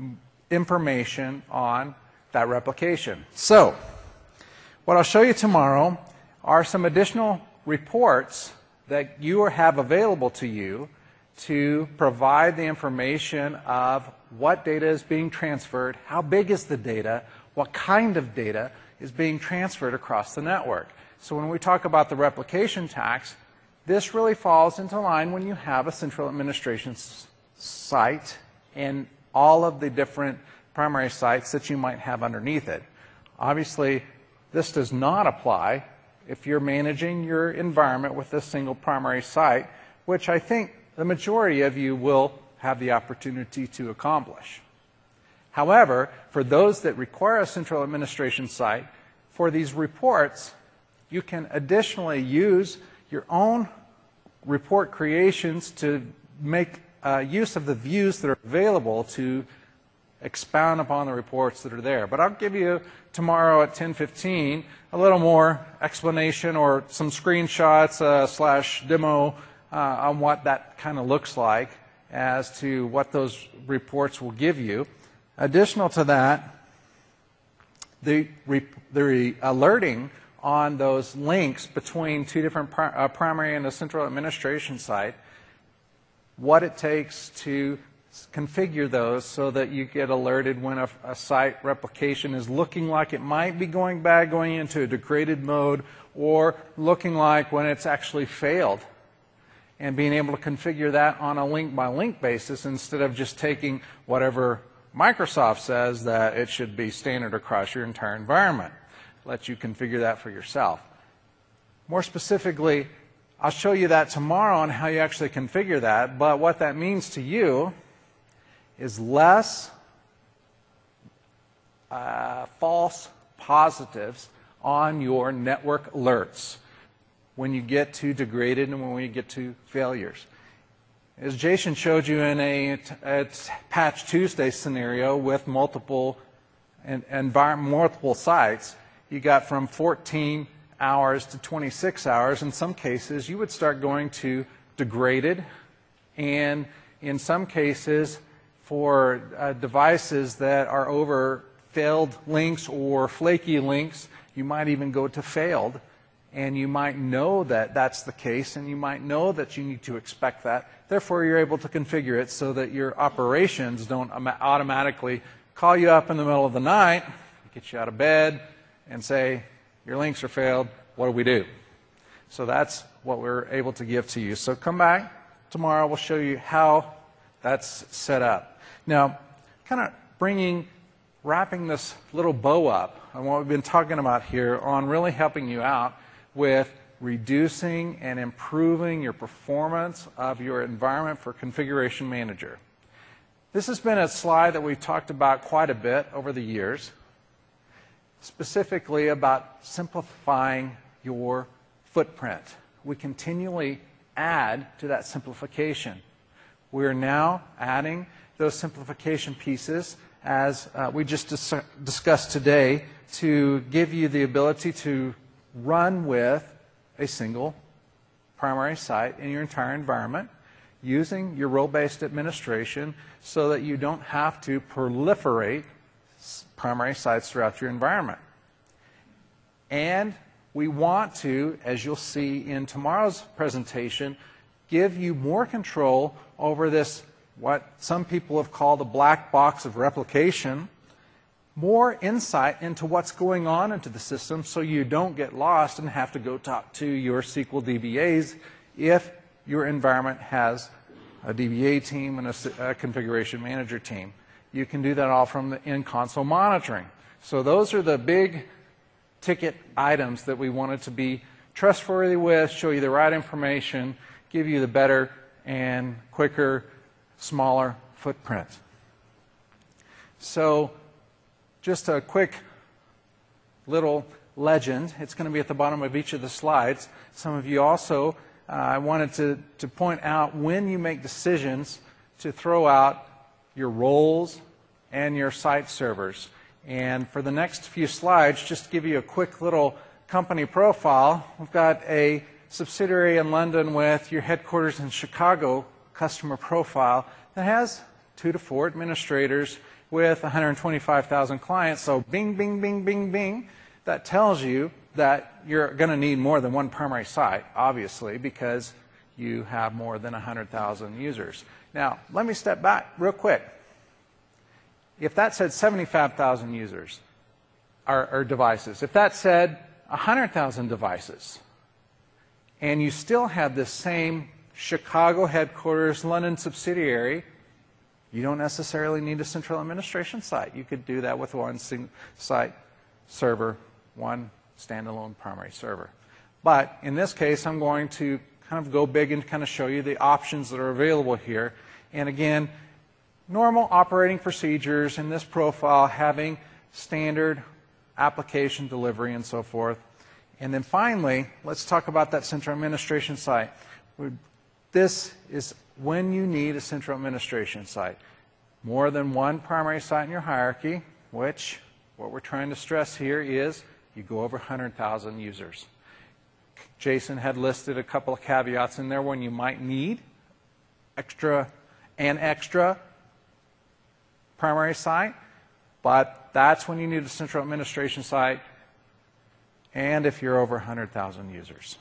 information on that replication. So, what I'll show you tomorrow are some additional reports that you have available to you to provide the information of what data is being transferred, how big is the data, what kind of data is being transferred across the network. So when we talk about the replication tax, this really falls into line when you have a central administration site and all of the different primary sites that you might have underneath it. Obviously, this does not apply if you're managing your environment with a single primary site, which I think the majority of you will have the opportunity to accomplish. However, for those that require a central administration site, for these reports, you can additionally use your own report creations to make uh, use of the views that are available to expound upon the reports that are there. But I'll give you tomorrow at ten fifteen a little more explanation or some screenshots uh, slash demo uh, on what that kind of looks like as to what those reports will give you. Additional to that, the, the alerting on those links between two different pri uh, primary and a central administration site, what it takes to configure those so that you get alerted when a, a site replication is looking like it might be going bad, going into a degraded mode, or looking like when it's actually failed. And being able to configure that on a link-by-link basis instead of just taking whatever Microsoft says that it should be standard across your entire environment. Let you configure that for yourself. More specifically, I'll show you that tomorrow on how you actually configure that, but what that means to you is less uh, false positives on your network alerts when you get to degraded and when you get to failures. As Jason showed you in a, a Patch Tuesday scenario with multiple, and, and multiple sites, you got from fourteen hours to twenty-six hours. In some cases, you would start going to degraded, and in some cases, for uh, devices that are over failed links or flaky links, you might even go to failed, and you might know that that's the case, and you might know that you need to expect that. Therefore, you're able to configure it so that your operations don't automatically call you up in the middle of the night, get you out of bed, and say, your links are failed, what do we do? So that's what we're able to give to you. So come back tomorrow, we'll show you how that's set up. Now, kind of bringing, wrapping this little bow up on what we've been talking about here on really helping you out with reducing and improving your performance of your environment for Configuration Manager. This has been a slide that we've talked about quite a bit over the years, specifically about simplifying your footprint. We continually add to that simplification. We're now adding those simplification pieces, as uh, we just dis discussed today, to give you the ability to run with a single primary site in your entire environment using your role-based administration so that you don't have to proliferate primary sites throughout your environment. And we want to, as you'll see in tomorrow's presentation, give you more control over this, what some people have called a black box of replication, more insight into what's going on into the system so you don't get lost and have to go talk to your S Q L D B As if your environment has a D B A team and a, a configuration manager team. You can do that all from the in-console monitoring. So those are the big ticket items that we wanted to be trustworthy with, show you the right information, give you the better and quicker, smaller footprint. So just a quick little legend. It's going to be at the bottom of each of the slides. Some of you also, uh, I wanted to, to point out when you make decisions to throw out your roles and your site servers. And for the next few slides, just to give you a quick little company profile, we've got a subsidiary in London with your headquarters in Chicago customer profile that has two to four administrators with one hundred twenty-five thousand clients. So bing, bing, bing, bing, bing. That tells you that you're going to need more than one primary site, obviously, because you have more than one hundred thousand users. Now, let me step back real quick. If that said seventy-five thousand users or, or devices, if that said one hundred thousand devices, and you still had the same Chicago headquarters, London subsidiary, you don't necessarily need a central administration site. You could do that with one site server, one standalone primary server. But in this case, I'm going to kind of go big and kind of show you the options that are available here. And again, normal operating procedures in this profile, having standard application delivery and so forth. And then finally, let's talk about that central administration site. This is when you need a central administration site. more than one primary site in your hierarchy, which what we're trying to stress here is you go over one hundred thousand users. Jason had listed a couple of caveats in there when you might need extra and extra primary site, but that's when you need a central administration site, and if you're over one hundred thousand users.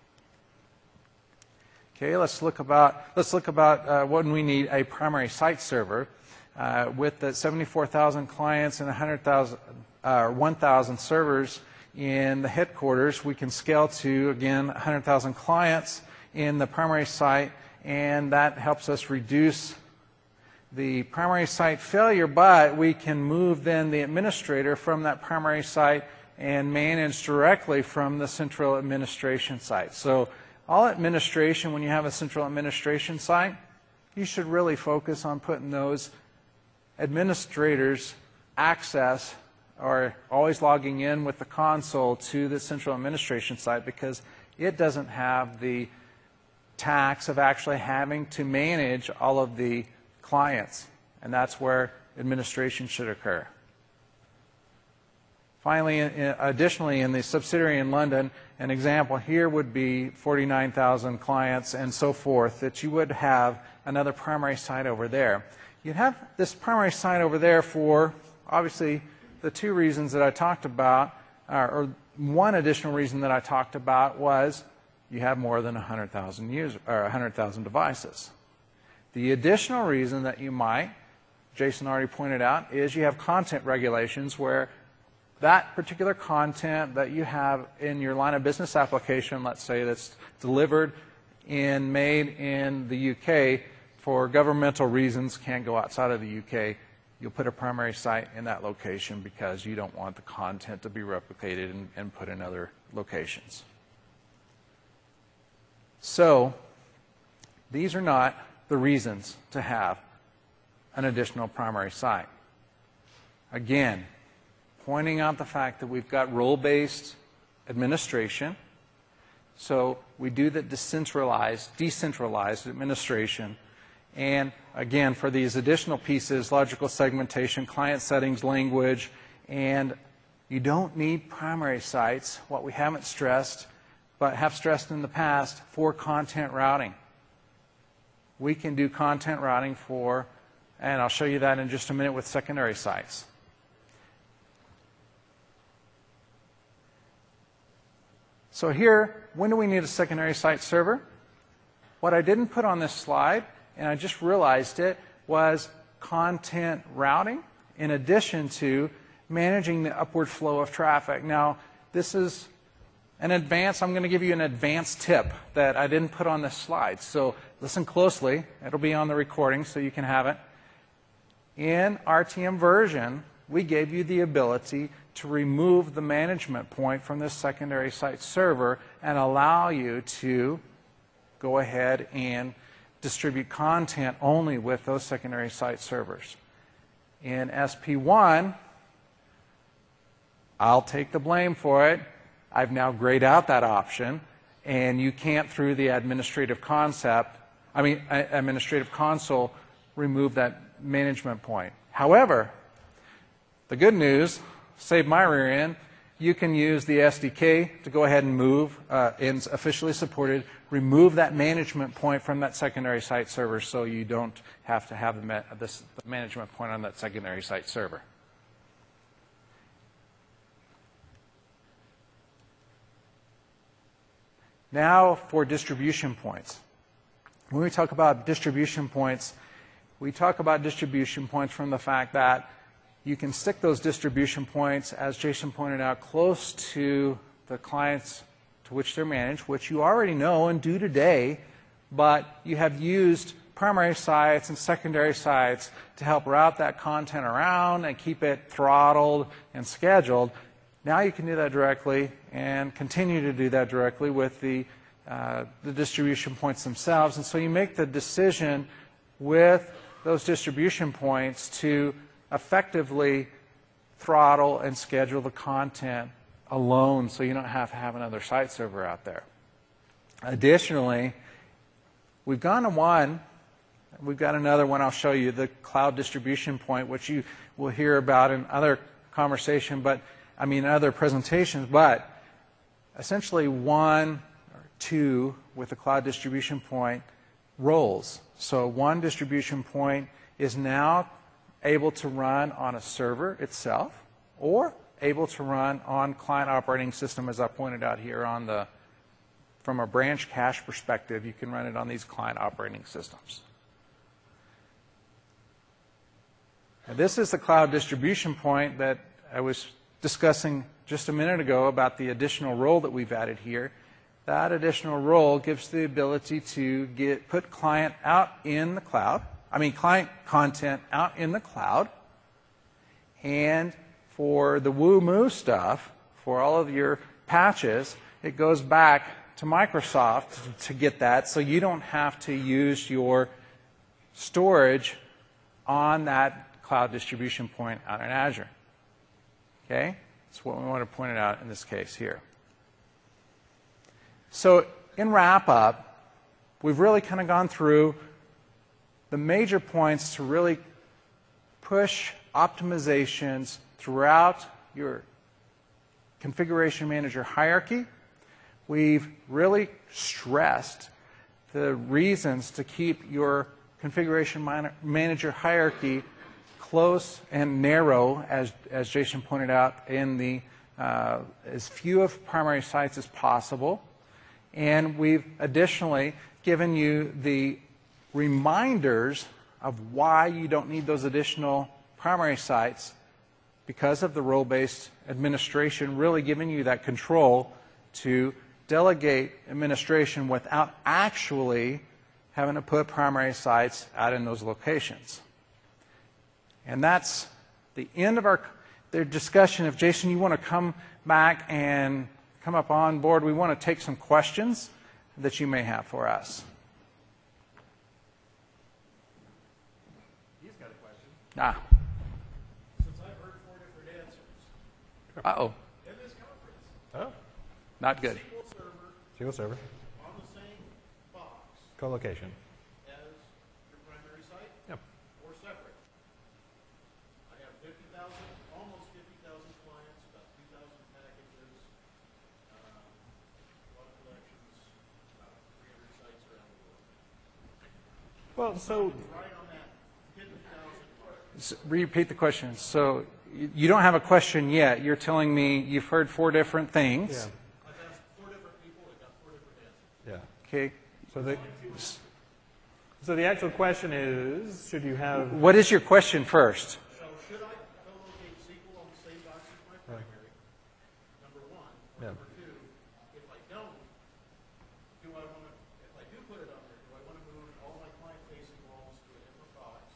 Okay, let's look about let's look about uh, when we need a primary site server. Uh, with the seventy-four thousand clients and one hundred thousand, uh, one thousand servers in the headquarters, we can scale to, again, one hundred thousand clients in the primary site, and that helps us reduce the primary site failure, but we can move then the administrator from that primary site and manage directly from the central administration site. So all administration, when you have a central administration site, you should really focus on putting those administrators access or always logging in with the console to the central administration site, because it doesn't have the tax of actually having to manage all of the clients, and that's where administration should occur. Finally, additionally, in the subsidiary in London, an example here would be forty-nine thousand clients and so forth, that you would have another primary site over there. You'd have this primary site over there for, obviously, the two reasons that I talked about, uh, or one additional reason that I talked about was you have more than one hundred thousand users, or one hundred thousand devices. The additional reason that you might, Jason already pointed out, is you have content regulations where that particular content that you have in your line of business application, let's say that's delivered and made in the U K, for governmental reasons can't go outside of the U K, you'll put a primary site in that location because you don't want the content to be replicated and, and put in other locations. So these are not the reasons to have an additional primary site. Again, pointing out the fact that we've got role-based administration. So we do the decentralized, decentralized administration. And again, for these additional pieces, logical segmentation, client settings, language, and you don't need primary sites, what we haven't stressed, but have stressed in the past, for content routing. We can do content routing for, and I'll show you that in just a minute, with secondary sites. So here, when do we need a secondary site server? What I didn't put on this slide, and I just realized it, was content routing in addition to managing the upward flow of traffic. Now, this is an advanced, I'm going to give you an advanced tip that I didn't put on this slide. So listen closely. It'll be on the recording so you can have it. In R T M version, we gave you the ability to remove the management point from this secondary site server and allow you to go ahead and distribute content only with those secondary site servers. In S P one, I'll take the blame for it. I've now grayed out that option, and you can't, through the administrative concept, I mean, administrative console, remove that management point. However, the good news, save my rear end, you can use the S D K to go ahead and move, uh, and officially supported, remove that management point from that secondary site server so you don't have to have the, ma this, the management point on that secondary site server. Now for distribution points. When we talk about distribution points, we talk about distribution points from the fact that you can stick those distribution points, as Jason pointed out, close to the clients to which they're managed, which you already know and do today, but you have used primary sites and secondary sites to help route that content around and keep it throttled and scheduled. Now you can do that directly and continue to do that directly with the, uh, the distribution points themselves. And so you make the decision with those distribution points to effectively throttle and schedule the content alone so you don't have to have another site server out there. Additionally, we've gone to one, We've got another one I'll show you, the cloud distribution point, which you will hear about in other conversation, but I mean other presentations, but essentially one or two with the cloud distribution point roles. So one distribution point is now able to run on a server itself or able to run on client operating system, as I pointed out here on the, from a branch cache perspective, you can run it on these client operating systems. Now, this is the cloud distribution point that I was discussing just a minute ago about the additional role that we've added here. That additional role gives the ability to get put client out in the cloud, I mean client content out in the cloud, and for the woo-moo stuff, for all of your patches, it goes back to Microsoft to get that, so you don't have to use your storage on that cloud distribution point out in Azure. Okay? That's what we want to point it out in this case here. So in wrap-up, we've really kind of gone through the major points to really push optimizations throughout your configuration manager hierarchy. We've really stressed the reasons to keep your configuration man manager hierarchy close and narrow, as, as Jason pointed out, in the uh, as few of primary sites as possible. And we've additionally given you the reminders of why you don't need those additional primary sites because of the role-based administration, really giving you that control to delegate administration without actually having to put primary sites out in those locations. And that's the end of our their discussion. If Jason, you want to come back and come up on board, we want to take some questions that you may have for us. He's got a question. Ah. Since I've heard four different answers. Uh-oh. In this conference, Oh, Not good. S Q L Server S Q L Server. on the same box Co-location. as your primary site Yep. or separate. I have fifty thousand, almost fifty thousand clients, about two thousand packages, um, a lot of collections, about three hundred sites around the world. Well, so Right on that fifty thousand mark. S- Repeat the question. So y- you don't have a question yet. You're telling me you've heard four different things. yeah, I've asked four different people, I got four different answers. yeah. Okay. So the so the actual question is, should you have? What is your question first? So should I co-locate S Q L on the same box as my primary? Number one. Or Yeah. number two, if I don't, do I want to, if I do put it on there, do I want to move all my client-facing roles to a different box?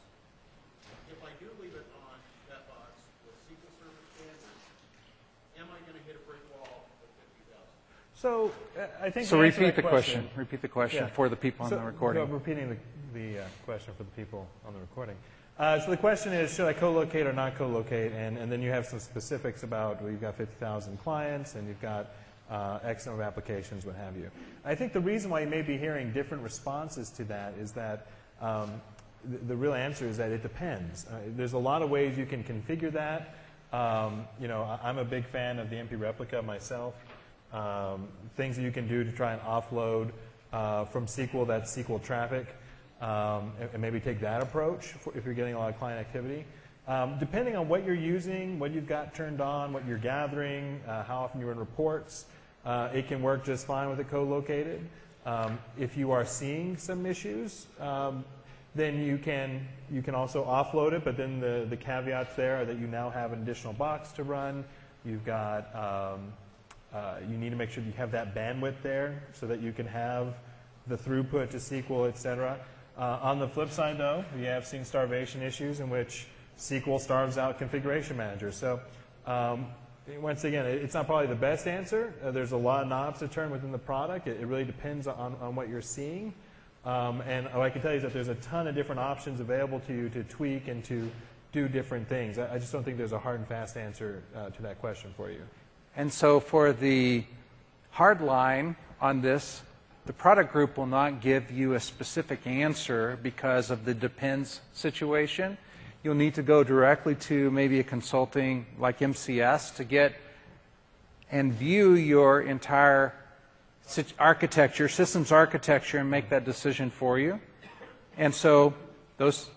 If I do leave it on that box with S Q L Server standards, am I going to hit a brick wall with fifty thousand? So uh, I think. So to answer repeat that the question. Repeat the question Yeah. for the people on So- the recording. no, repeating the, the uh, question for the people on the recording. Uh, so the question is, should I co-locate or not co-locate? And, and then you have some specifics about, well, you've got fifty thousand clients and you've got uh, X number of applications, what have you. I think the reason why you may be hearing different responses to that is that um, the, the real answer is that it depends. Uh, there's a lot of ways you can configure that. Um, you know, I, I'm a big fan of the M P replica myself. Um, things that you can do to try and offload uh, from S Q L that S Q L traffic, um, and, and maybe take that approach for, if you're getting a lot of client activity. Um, depending on what you're using, what you've got turned on, what you're gathering, uh, how often you're in reports, uh, it can work just fine with it co-located. Um, if you are seeing some issues, um, then you can you can also offload it, but then the, the caveats there are that you now have an additional box to run. You've got um, Uh, you need to make sure that you have that bandwidth there so that you can have the throughput to S Q L, et cetera. Uh, on the flip side, though, we have seen starvation issues in which S Q L starves out configuration managers. So um, once again, it, it's not probably the best answer. Uh, there's a lot of knobs to turn within the product. It, it really depends on, on what you're seeing. Um, and what I can tell you is that there's a ton of different options available to you to tweak and to do different things. I, I just don't think there's a hard and fast answer uh, to that question for you. And so for the hard line on this, the product group will not give you a specific answer because of the depends situation. You'll need to go directly to maybe a consulting like M C S to get and view your entire architecture, systems architecture, and make that decision for you. And so those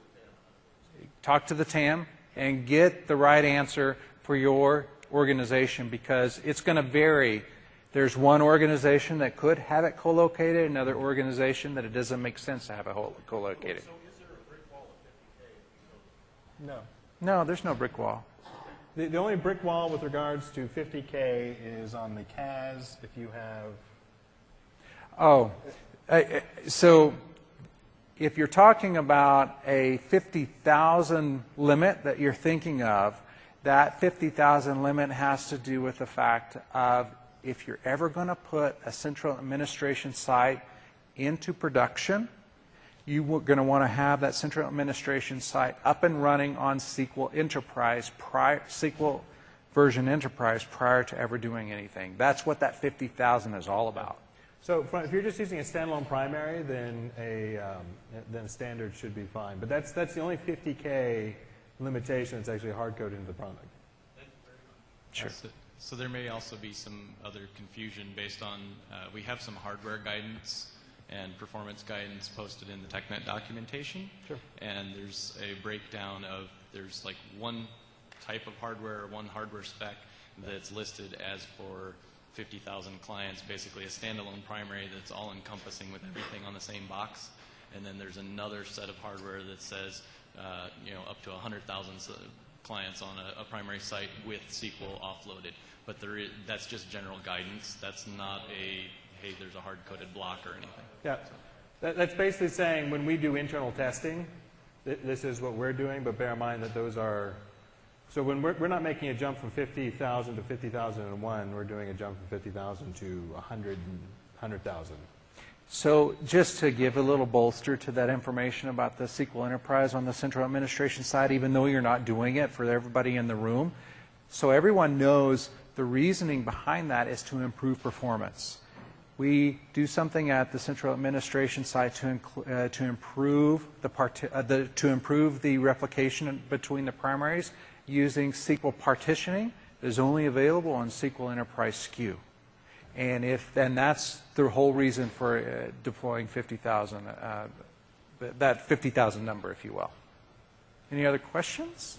talk to the T A M and get the right answer for your organization, because it's going to vary. There's one organization that could have it co-located, another organization that it doesn't make sense to have it co-located. So is there a brick wall at fifty K? No. No, there's no brick wall. The, the only brick wall with regards to fifty K is on the C A S if you have... Oh, uh, so if you're talking about a fifty thousand limit that you're thinking of, that fifty thousand limit has to do with the fact of if you're ever going to put a central administration site into production, you're going to want to have that central administration site up and running on S Q L Enterprise, prior, S Q L version Enterprise prior to ever doing anything. That's what that fifty thousand is all about. So if you're just using a standalone primary, then a um, then a standard should be fine. But that's that's the only fifty K limitation that's actually hard-coded into the product. Sure. So, so there may also be some other confusion based on, uh, we have some hardware guidance and performance guidance posted in the TechNet documentation. Sure. And there's a breakdown of, there's like one type of hardware, or one hardware spec that's listed as for fifty thousand clients, basically a standalone primary that's all encompassing with everything on the same box. And then there's another set of hardware that says, uh, you know, up to one hundred thousand clients on a, a primary site with S Q L offloaded. But there is, that's just general guidance. That's not a, hey, there's a hard-coded block or anything. Yeah. That, that's basically saying when we do internal testing, th this is what we're doing, but bear in mind that those are... So when we're, we're not making a jump from fifty thousand to fifty thousand one, we're doing a jump from fifty thousand to one hundred thousand. So just to give a little bolster to that information about the S Q L Enterprise on the central administration side, even though you're not doing it for everybody in the room, so everyone knows the reasoning behind that is to improve performance. We do something at the central administration side to, uh, to improve the, part uh, the to improve the replication between the primaries using S Q L partitioning that is only available on S Q L Enterprise S K U. And if and that's the whole reason for uh, deploying fifty thousand, uh, that fifty thousand number, if you will. Any other questions?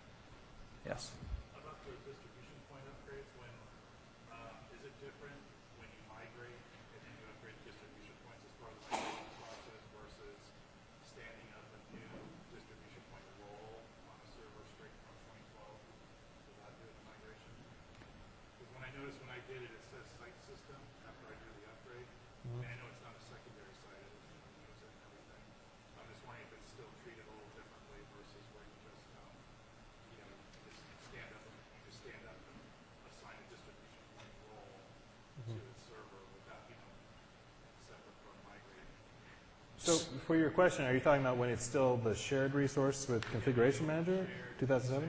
Yes. About the distribution point upgrades, when, uh, is it different when you migrate and then you upgrade distribution points as part of the migration process versus standing up a new distribution point role on a server straight from twenty twelve without doing the migration? Because when I noticed when I did it, it says site system after I do the upgrade, and I know it's not a secondary site, it doesn't even use it and everything. I'm just wondering if it's still treated a little differently versus where you just, um, you know, just stand up, you just stand up and assign a distribution point role to the server without, you know, separate from migrating. So for your question, are you talking about when it's still the shared resource with Configuration Manager, two thousand seven?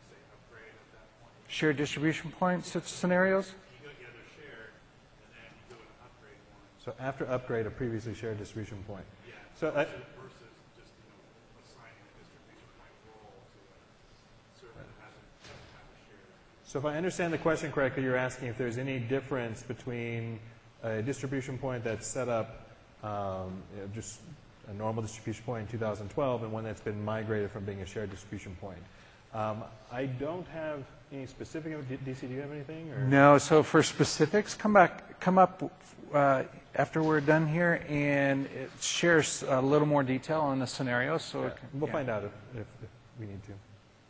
Shared distribution point scenarios? You go, yeah, they're shared, and then you go and upgrade one. So after upgrade a previously shared distribution point. Yeah. So uh, Versus just, you know, assigning a distribution point role to a server that hasn't, doesn't have a shared. So if I understand the question correctly, you're asking if there's any difference between a distribution point that's set up, um, you know, just a normal distribution point in two thousand twelve and one that's been migrated from being a shared distribution point. Um, I don't have any specific. D C, do you have anything? Or? No. So for specifics, come back, come up uh, after we're done here, and it shares a little more detail on the scenarios. So Yeah, it can, we'll yeah. find out if, if, if we need to.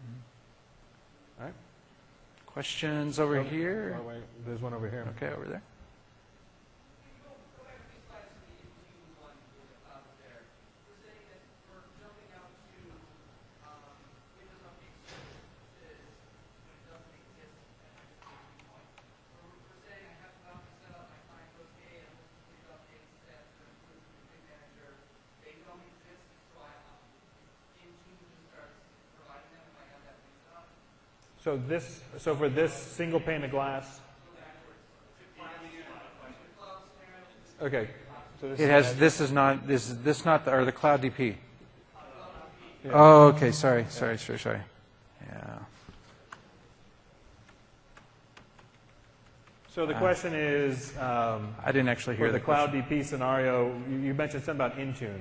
All right. Questions over Oh, here. oh, wait, there's one over here. Okay, over there. So this, so for this single pane of glass, Okay. So this It is has, Azure. this is not, this is this not, the, or the Cloud D P? Oh, okay, sorry, sorry, sorry, sorry. Yeah. So the question is, um, I didn't actually hear for the the Cloud question. D P scenario, you, you mentioned something about Intune.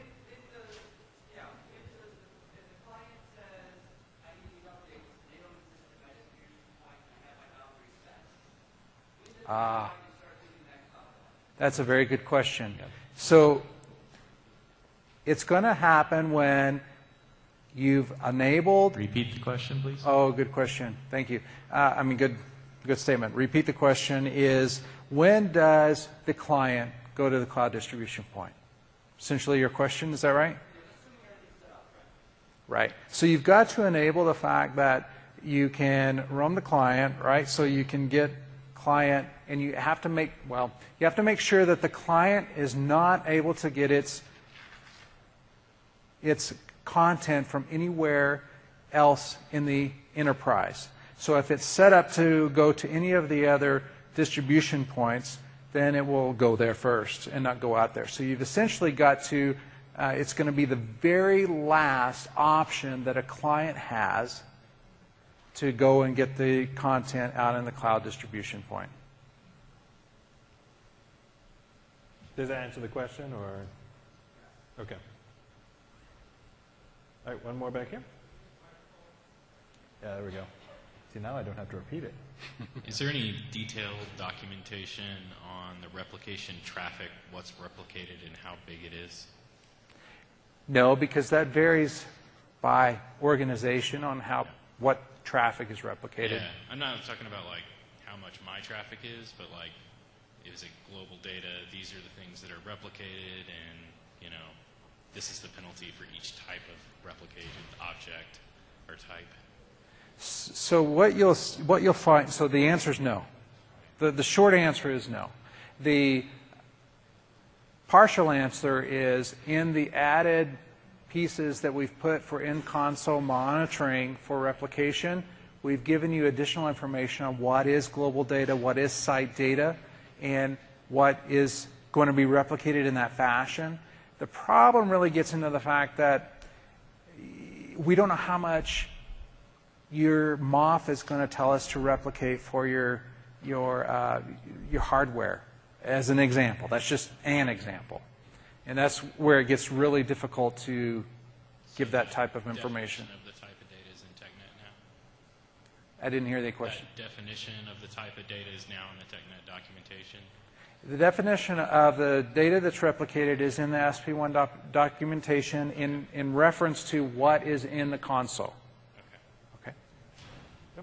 Ah, that's a very good question. So it's going to happen when you've enabled. Repeat the question, please. Oh, good question. Thank you. Uh, I mean, good, good statement. Repeat the question is, when does the client go to the cloud distribution point? Essentially your question, is that right? Right. So you've got to enable the fact that you can run the client, right? So you can get client, and you have to make, well, you have to make sure that the client is not able to get its, its content from anywhere else in the enterprise. So if it's set up to go to any of the other distribution points, then it will go there first and not go out there. So you've essentially got to, uh, it's going to be the very last option that a client has to go and get the content out in the cloud distribution point. Does that answer the question, or? Okay. All right, one more back here. Yeah, there we go. See, now I don't have to repeat it. Is there any detailed documentation on the replication traffic, what's replicated and how big it is? No, because that varies by organization on how what traffic is replicated. Yeah, I'm not talking about like how much my traffic is, but like, is it global data? These are the things that are replicated, and you know, this is the penalty for each type of replicated object or type. So what you'll what you'll find. So the answer is no. The the short answer is no. The partial answer is in the added pieces that we've put for in-console monitoring for replication. We've given you additional information on what is global data, what is site data, and what is going to be replicated in that fashion. The problem really gets into the fact that we don't know how much your M O F is going to tell us to replicate for your your uh, your hardware, as an example. That's just an example, and that's where it gets really difficult to give that type of information. Definition of the type of data is in TechNet now. I didn't hear the question. That definition of the type of data is now in the TechNet documentation. The definition of the data that's replicated is in the S P one doc documentation in in reference to what is in the console. Okay. Okay. Yep.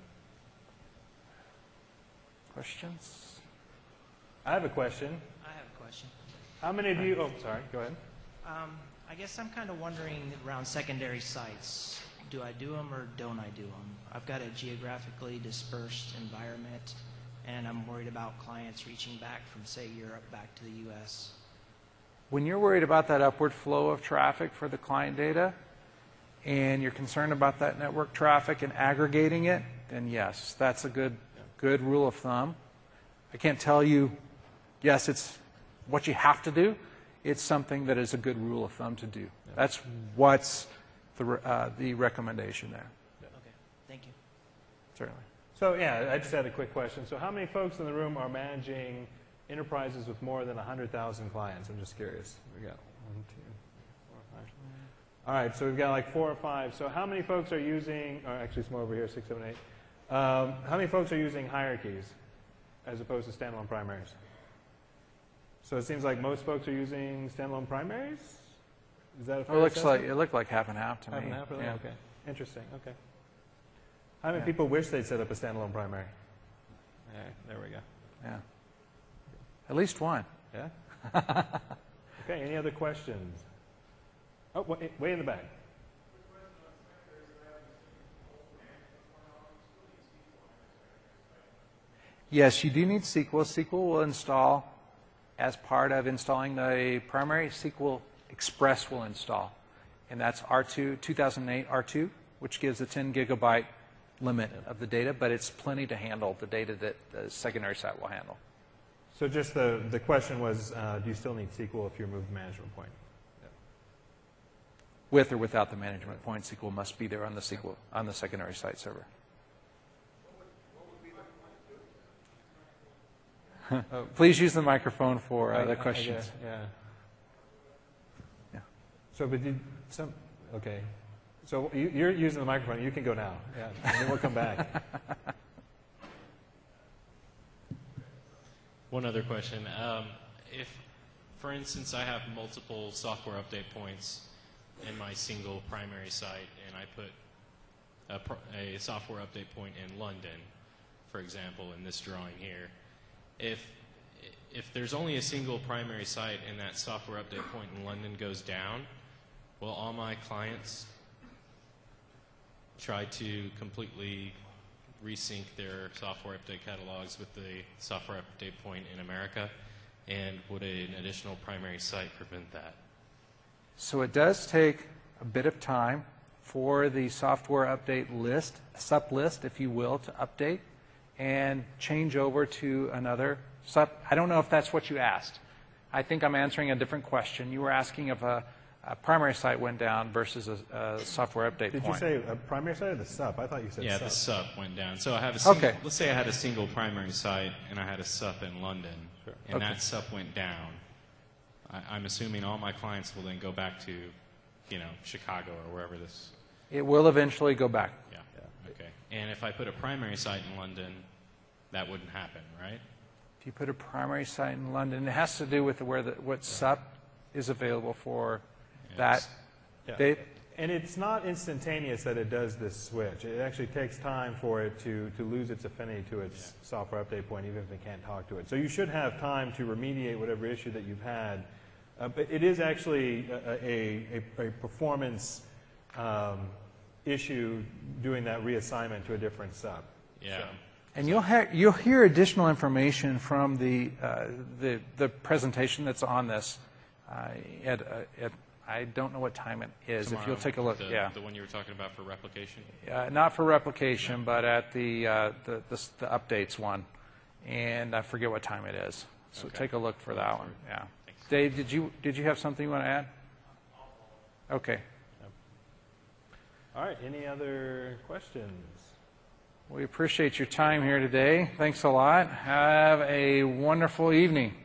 Questions? I have a question. I have a question. How many of you? Oh, sorry. Go ahead. Um, I guess I'm kind of wondering around secondary sites. Do I do them or don't I do them? I've got a geographically dispersed environment, and I'm worried about clients reaching back from, say, Europe back to the U S. When you're worried about that upward flow of traffic for the client data, and you're concerned about that network traffic and aggregating it, then yes, that's a good, good rule of thumb. I can't tell you, yes, it's what you have to do. It's something that is a good rule of thumb to do. That's what's the, uh, the recommendation there, Okay, thank you. certainly. So yeah, I just had a quick question. So how many folks in the room are managing enterprises with more than one hundred thousand clients? I'm just curious. We got one, two, four, five. All right, so we've got like four or five. So how many folks are using, or actually it's more over here, six, seven, eight. Um, how many folks are using hierarchies as opposed to standalone primaries? So it seems like most folks are using standalone primaries? Is that a fair It looks assessment? like it looked like half and half to Half me. and half, really? Yeah. Okay. Interesting. Okay. How many Yeah. people wish they'd set up a standalone primary? Yeah, there we go. Yeah. At least one. Yeah? Okay, any other questions? Oh, way, way in the back. Yes, you do need S Q L. S Q L will install as part of installing the primary. S Q L Express will install, and that's R two, two thousand eight R two, which gives a ten gigabyte limit of the data, but it's plenty to handle the data that the secondary site will handle. So just the, the question was, uh, do you still need S Q L if you remove the management point? With or without the management point, S Q L must be there on the S Q L on the secondary site server. Please use the microphone for uh, I- the I- I questions. guess, yeah. Yeah. So, but did some, okay. So you, you're using the microphone. You can go now. Yeah, and then we'll come back. One other question. Um, if, for instance, I have multiple software update points in my single primary site, and I put a, pro a software update point in London, for example, in this drawing here, if if there's only a single primary site and that software update point in London goes down, will all my clients try to completely resync their software update catalogs with the software update point in America? And would a, an additional primary site prevent that? So it does take a bit of time for the software update list, sup list, if you will, to update and change over to another sup. I don't know if that's what you asked. I think I'm answering a different question. You were asking if a, a primary site went down versus a, a software update Did point. you say a primary site or the sup? I thought you said Yeah, sup. the sup went down. So I have a single, Okay. let's say I had a single primary site and I had a sup in London, Sure. and Okay. that sup went down. I, I'm assuming all my clients will then go back to, you know, Chicago or wherever this. It will eventually go back. Yeah. Okay. And if I put a primary site in London, that wouldn't happen, right? If you put a primary site in London, it has to do with where the, what sup is available for that Yes. Yeah. date. And it's not instantaneous that it does this switch. It actually takes time for it to, to lose its affinity to its software update point, even if they can't talk to it. So you should have time to remediate whatever issue that you've had. Uh, but it is actually a, a, a, a performance um, issue doing that reassignment to a different sub. Yeah. So- And you'll hear, you'll hear additional information from the, uh, the, the presentation that's on this. Uh, at, uh, at, I don't know what time it is. Tomorrow, if you'll take a look, the, yeah. The one you were talking about for replication? Uh, not for replication, but at the, uh, the, the, the updates one. And I forget what time it is. So Okay. take a look for that one. Yeah. Thanks. Dave, did you, did you have something you want to add? Okay. All right, any other questions? We appreciate your time here today. Thanks a lot. Have a wonderful evening.